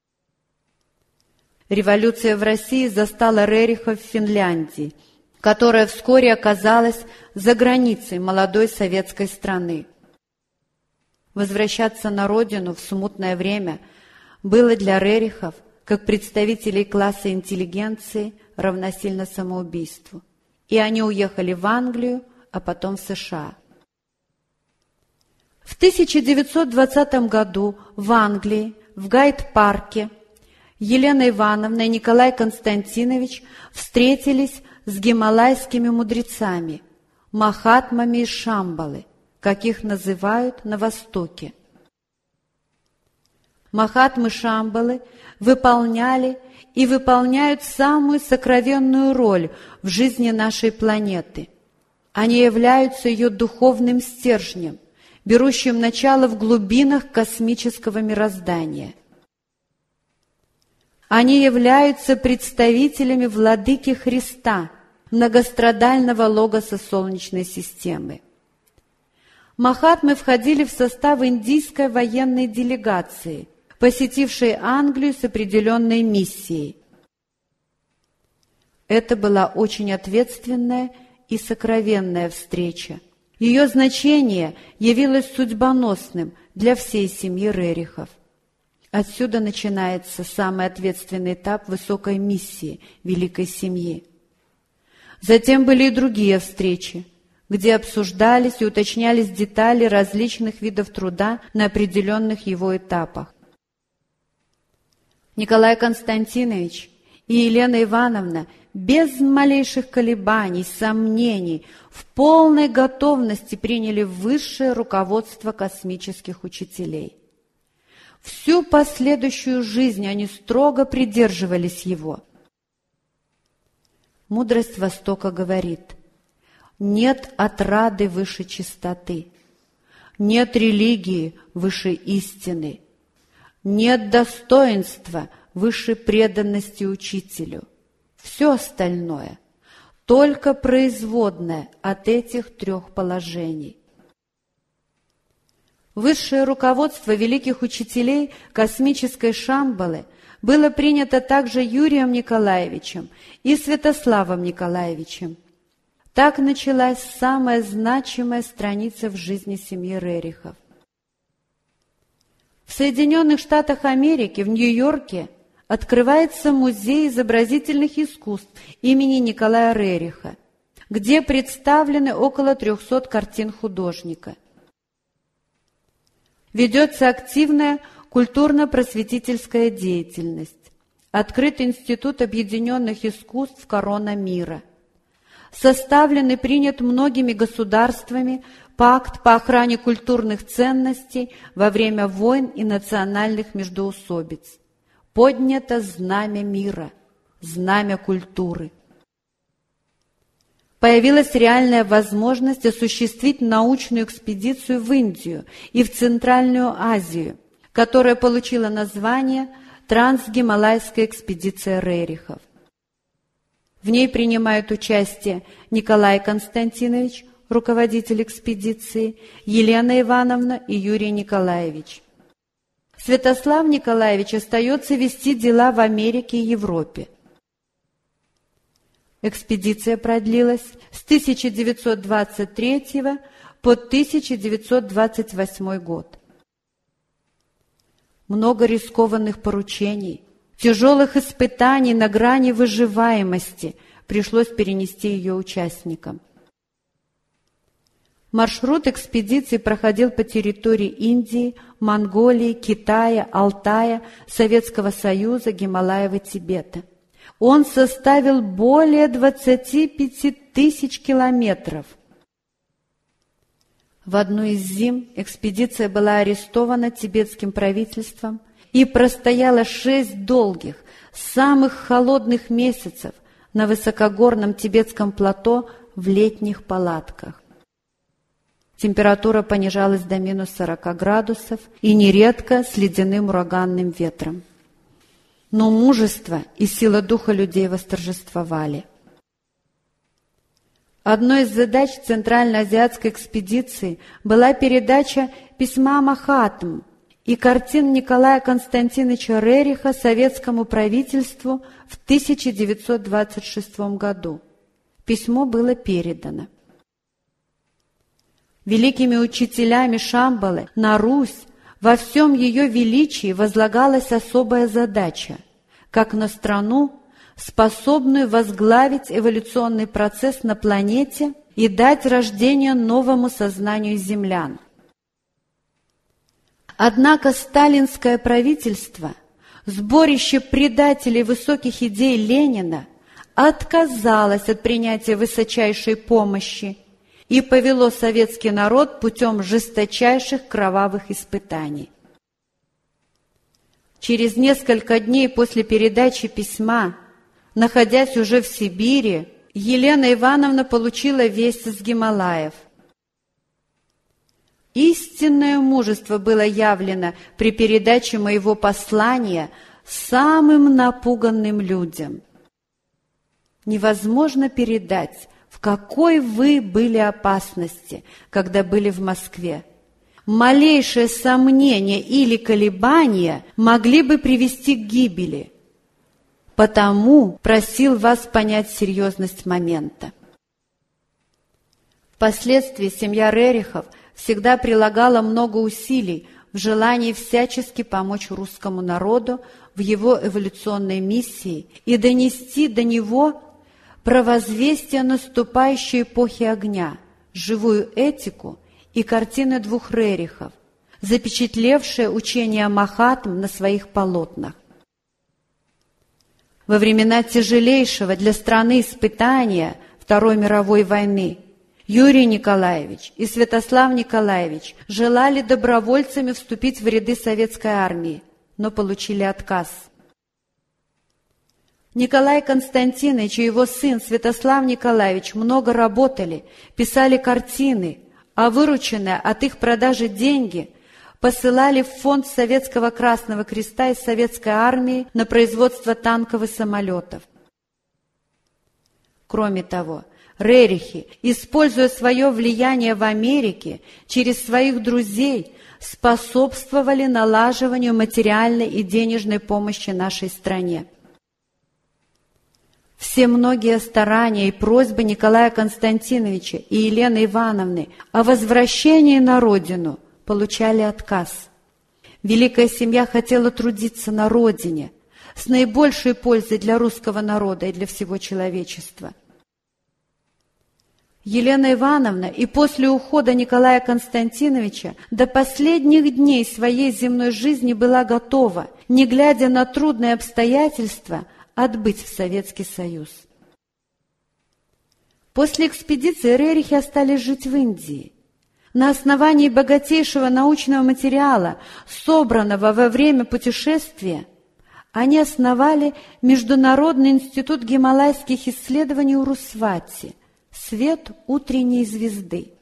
Революция в России застала Рериха в Финляндии, которая вскоре оказалась за границей молодой советской страны. Возвращаться на родину в смутное время было для Рерихов, как представителей класса интеллигенции, равносильно самоубийству. И они уехали в Англию, а потом в США. В 1920 году в Англии, в Гайд-парке, Елена Ивановна и Николай Константинович встретились с гималайскими мудрецами, махатмами из Шамбалы, как их называют на Востоке. Махатмы Шамбалы выполняли и выполняют самую сокровенную роль в жизни нашей планеты. Они являются ее духовным стержнем, берущим начало в глубинах космического мироздания. Они являются представителями Владыки Христа, многострадального логоса Солнечной системы. Махатмы входили в состав индийской военной делегации, посетившей Англию с определенной миссией. Это была очень ответственная и сокровенная встреча. Ее значение явилось судьбоносным для всей семьи Рерихов. Отсюда начинается самый ответственный этап высокой миссии великой семьи. Затем были и другие встречи, где обсуждались и уточнялись детали различных видов труда на определенных его этапах. Николай Константинович и Елена Ивановна без малейших колебаний, сомнений, в полной готовности приняли высшее руководство космических учителей. Всю последующую жизнь они строго придерживались его. Мудрость Востока говорит: нет отрады выше чистоты, нет религии выше истины, нет достоинства выше преданности учителю. Все остальное только производное от этих трех положений. Высшее руководство великих учителей космической Шамбалы было принято также Юрием Николаевичем и Святославом Николаевичем. Так началась самая значимая страница в жизни семьи Рерихов. В Соединенных Штатах Америки, в Нью-Йорке, открывается музей изобразительных искусств имени Николая Рериха, где представлены около 300 картин художника. Ведется активная культурно-просветительская деятельность. Открыт Институт объединенных искусств «Корона мира». Составлен и принят многими государствами пакт по охране культурных ценностей во время войн и национальных междоусобиц. Поднято знамя мира, знамя культуры. Появилась реальная возможность осуществить научную экспедицию в Индию и в Центральную Азию, которая получила название «Трансгималайская экспедиция Рерихов». В ней принимают участие Николай Константинович, руководитель экспедиции, Елена Ивановна и Юрий Николаевич. Святослав Николаевич остается вести дела в Америке и Европе. Экспедиция продлилась с 1923 по 1928 год. Много рискованных поручений, тяжелых испытаний на грани выживаемости пришлось перенести ее участникам. Маршрут экспедиции проходил по территории Индии, Монголии, Китая, Алтая, Советского Союза, Гималаев и Тибета. Он составил более 25 тысяч километров. В одну из зим экспедиция была арестована тибетским правительством и простояла 6 долгих, самых холодных месяцев на высокогорном тибетском плато в летних палатках. Температура понижалась до минус 40 градусов и нередко с ледяным ураганным ветром. но мужество и сила духа людей восторжествовали. Одной из задач Центральноазиатской экспедиции была передача письма Махатм и картин Николая Константиновича Рериха советскому правительству в 1926 году. Письмо было передано. Великими учителями Шамбалы на Русь во всем ее величии возлагалась особая задача, как на страну, способную возглавить эволюционный процесс на планете и дать рождение новому сознанию землян. Однако сталинское правительство, сборище предателей высоких идей Ленина, отказалось от принятия высочайшей помощи и повело советский народ путем жесточайших кровавых испытаний. Через несколько дней после передачи письма, находясь уже в Сибири, Елена Ивановна получила весть из Гималаев. Истинное мужество было явлено при передаче моего послания самым напуганным людям. Невозможно передать, в какой вы были опасности, когда были в Москве. Малейшее сомнение или колебание могли бы привести к гибели. Потому просил вас понять серьезность момента. Впоследствии семья Рерихов всегда прилагала много усилий в желании всячески помочь русскому народу в его эволюционной миссии и донести до него провозвестие наступающей эпохи огня, живую этику и картины двух Рерихов, запечатлевшие учение Махатм на своих полотнах. Во времена тяжелейшего для страны испытания Второй мировой войны Юрий Николаевич и Святослав Николаевич желали добровольцами вступить в ряды советской армии, но получили отказ. Николай Константинович и его сын Святослав Николаевич много работали, писали картины, а вырученные от их продажи деньги посылали в фонд Советского Красного Креста и Советской армии на производство танков и самолетов. Кроме того, Рерихи, используя свое влияние в Америке, через своих друзей способствовали налаживанию материальной и денежной помощи нашей стране. Все многие старания и просьбы Николая Константиновича и Елены Ивановны о возвращении на родину получали отказ. Великая семья хотела трудиться на родине с наибольшей пользой для русского народа и для всего человечества. Елена Ивановна и после ухода Николая Константиновича до последних дней своей земной жизни была готова, не глядя на трудные обстоятельства, отбыть в Советский Союз. После экспедиции Рерихи остались жить в Индии. На основании богатейшего научного материала, собранного во время путешествия, они основали Международный институт гималайских исследований Урусвати «Свет утренней звезды».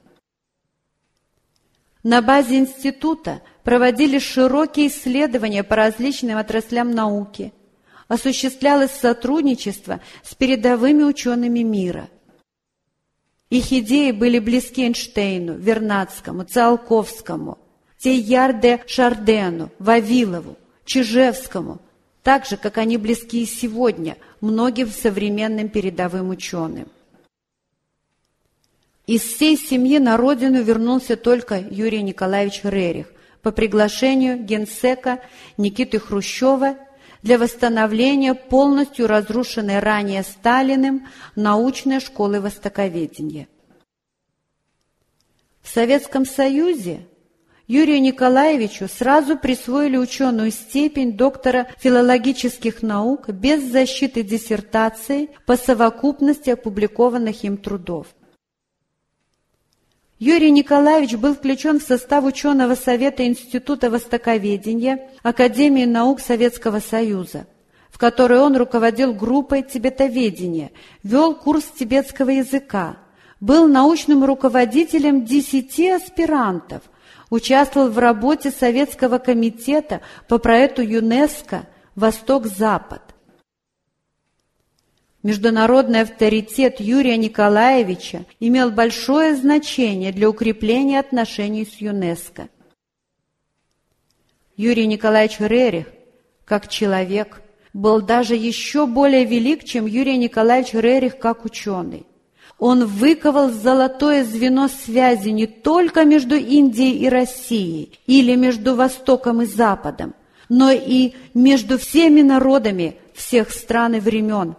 На базе института проводили широкие исследования по различным отраслям науки, осуществлялось сотрудничество с передовыми учеными мира. Их идеи были близки Эйнштейну, Вернадскому, Циолковскому, Тейяр-де Шардену, Вавилову, Чижевскому, так же, как они близки и сегодня многим современным передовым ученым. Из всей семьи на родину вернулся только Юрий Николаевич Рерих по приглашению генсека Никиты Хрущева для восстановления полностью разрушенной ранее Сталиным научной школы востоковедения. В Советском Союзе Юрию Николаевичу сразу присвоили ученую степень доктора филологических наук без защиты диссертации по совокупности опубликованных им трудов. Юрий Николаевич был включен в состав ученого совета Института востоковедения Академии наук Советского Союза, в которой он руководил группой тибетоведения, вел курс тибетского языка, был научным руководителем 10 аспирантов, участвовал в работе Советского комитета по проекту ЮНЕСКО Восток-Запад. Международный авторитет Юрия Николаевича имел большое значение для укрепления отношений с ЮНЕСКО. Юрий Николаевич Рерих, как человек, был даже еще более велик, чем Юрий Николаевич Рерих как ученый. Он выковал золотое звено связи не только между Индией и Россией или между Востоком и Западом, но и между всеми народами всех стран и времен.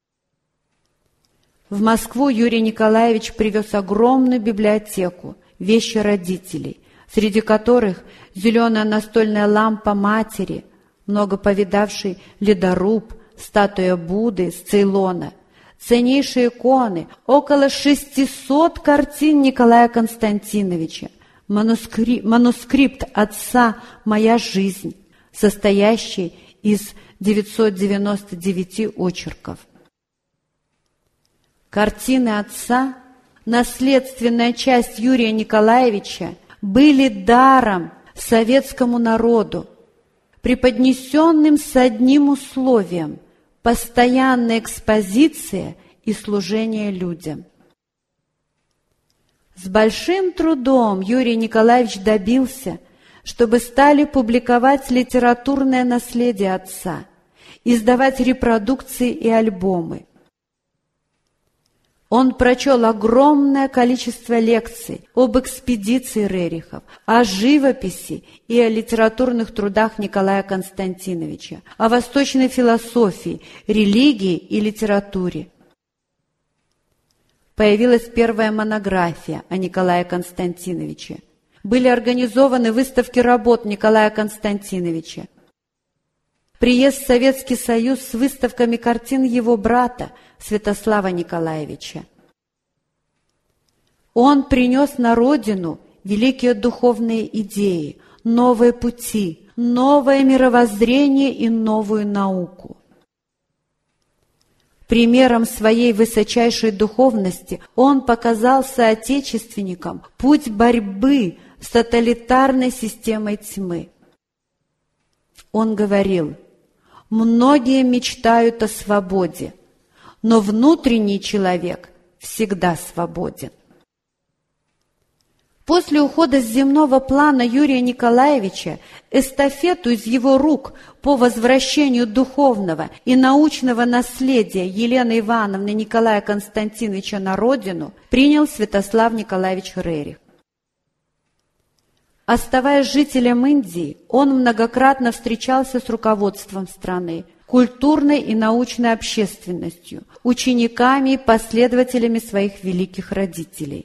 В Москву Юрий Николаевич привез огромную библиотеку, вещи родителей, среди которых зеленая настольная лампа матери, много повидавший ледоруб, статуя Будды с Цейлона, ценнейшие иконы, около 600 картин Николая Константиновича, манускрипт отца «Моя жизнь», состоящий из 999 очерков. Картины отца, наследственная часть Юрия Николаевича, были даром советскому народу, преподнесенным с одним условием – постоянная экспозиция и служение людям. С большим трудом Юрий Николаевич добился, чтобы стали публиковать литературное наследие отца, издавать репродукции и альбомы. Он прочел огромное количество лекций об экспедиции Рерихов, о живописи и о литературных трудах Николая Константиновича, о восточной философии, религии и литературе. Появилась первая монография о Николае Константиновиче. Были организованы выставки работ Николая Константиновича. Приезд в Советский Союз с выставками картин его брата Святослава Николаевича. Он принес на родину великие духовные идеи, новые пути, новое мировоззрение и новую науку. Примером своей высочайшей духовности он показал соотечественникам путь борьбы с тоталитарной системой тьмы. Он говорил: «Многие мечтают о свободе, но внутренний человек всегда свободен». После ухода с земного плана Юрия Николаевича эстафету из его рук по возвращению духовного и научного наследия Елены Ивановны Николая Константиновича на родину принял Святослав Николаевич Рерих. Оставаясь жителем Индии, он многократно встречался с руководством страны, культурной и научной общественностью, учениками и последователями своих великих родителей.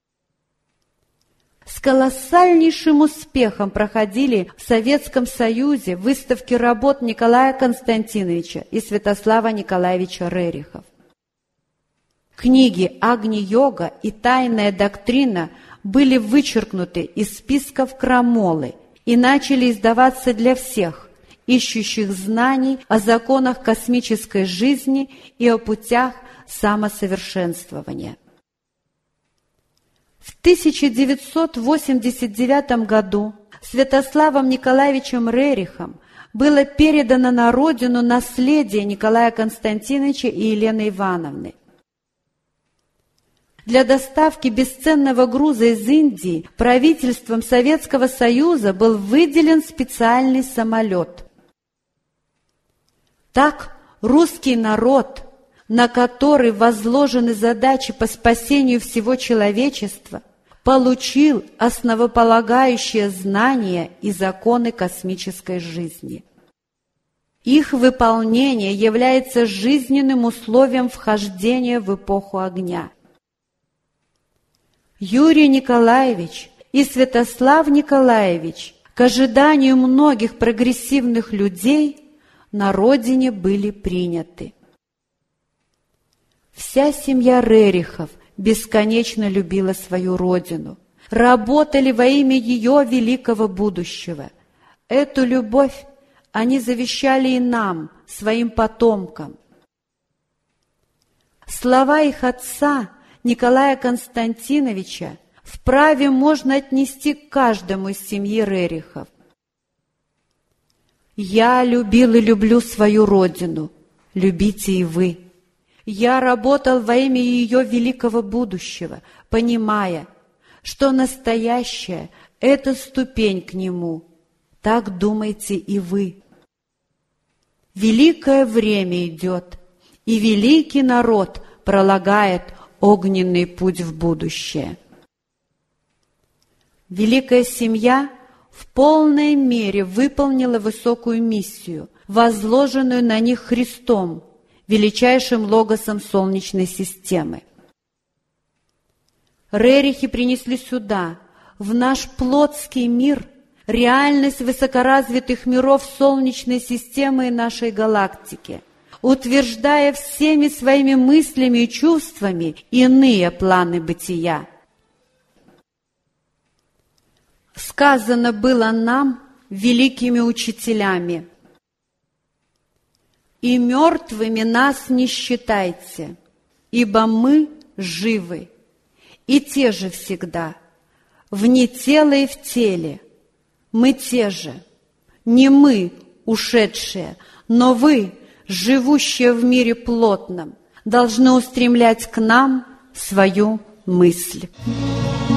С колоссальнейшим успехом проходили в Советском Союзе выставки работ Николая Константиновича и Святослава Николаевича Рерихов. Книги «Агни-йога» и «Тайная доктрина» были вычеркнуты из списков крамолы и начали издаваться для всех, ищущих знаний о законах космической жизни и о путях самосовершенствования. В 1989 году Святославом Николаевичем Рерихом было передано на родину наследие Николая Константиновича и Елены Ивановны. Для доставки бесценного груза из Индии правительством Советского Союза был выделен специальный самолет. Так русский народ, на который возложены задачи по спасению всего человечества, получил основополагающие знания и законы космической жизни. Их выполнение является жизненным условием вхождения в эпоху огня. Юрий Николаевич и Святослав Николаевич, к ожиданию многих прогрессивных людей, на родине были приняты. Вся семья Рерихов бесконечно любила свою родину, работали во имя ее великого будущего. Эту любовь они завещали и нам, своим потомкам. Слова их отца Николая Константиновича вправе можно отнести к каждому из семьи Рерихов. Я любил и люблю свою родину, любите и вы. Я работал во имя ее великого будущего, понимая, что настоящее – это ступень к нему. Так думайте и вы. Великое время идет, и великий народ пролагает огненный путь в будущее. Великая семья в полной мере выполнила высокую миссию, возложенную на них Христом, величайшим логосом Солнечной системы. Рерихи принесли сюда, в наш плотский мир, реальность высокоразвитых миров Солнечной системы и нашей галактики, утверждая всеми своими мыслями и чувствами иные планы бытия. Сказано было нам великими учителями: «И мертвыми нас не считайте, ибо мы живы, и те же всегда, вне тела и в теле. Мы те же, не мы, ушедшие, но вы, живущие в мире плотном, должны устремлять к нам свою мысль».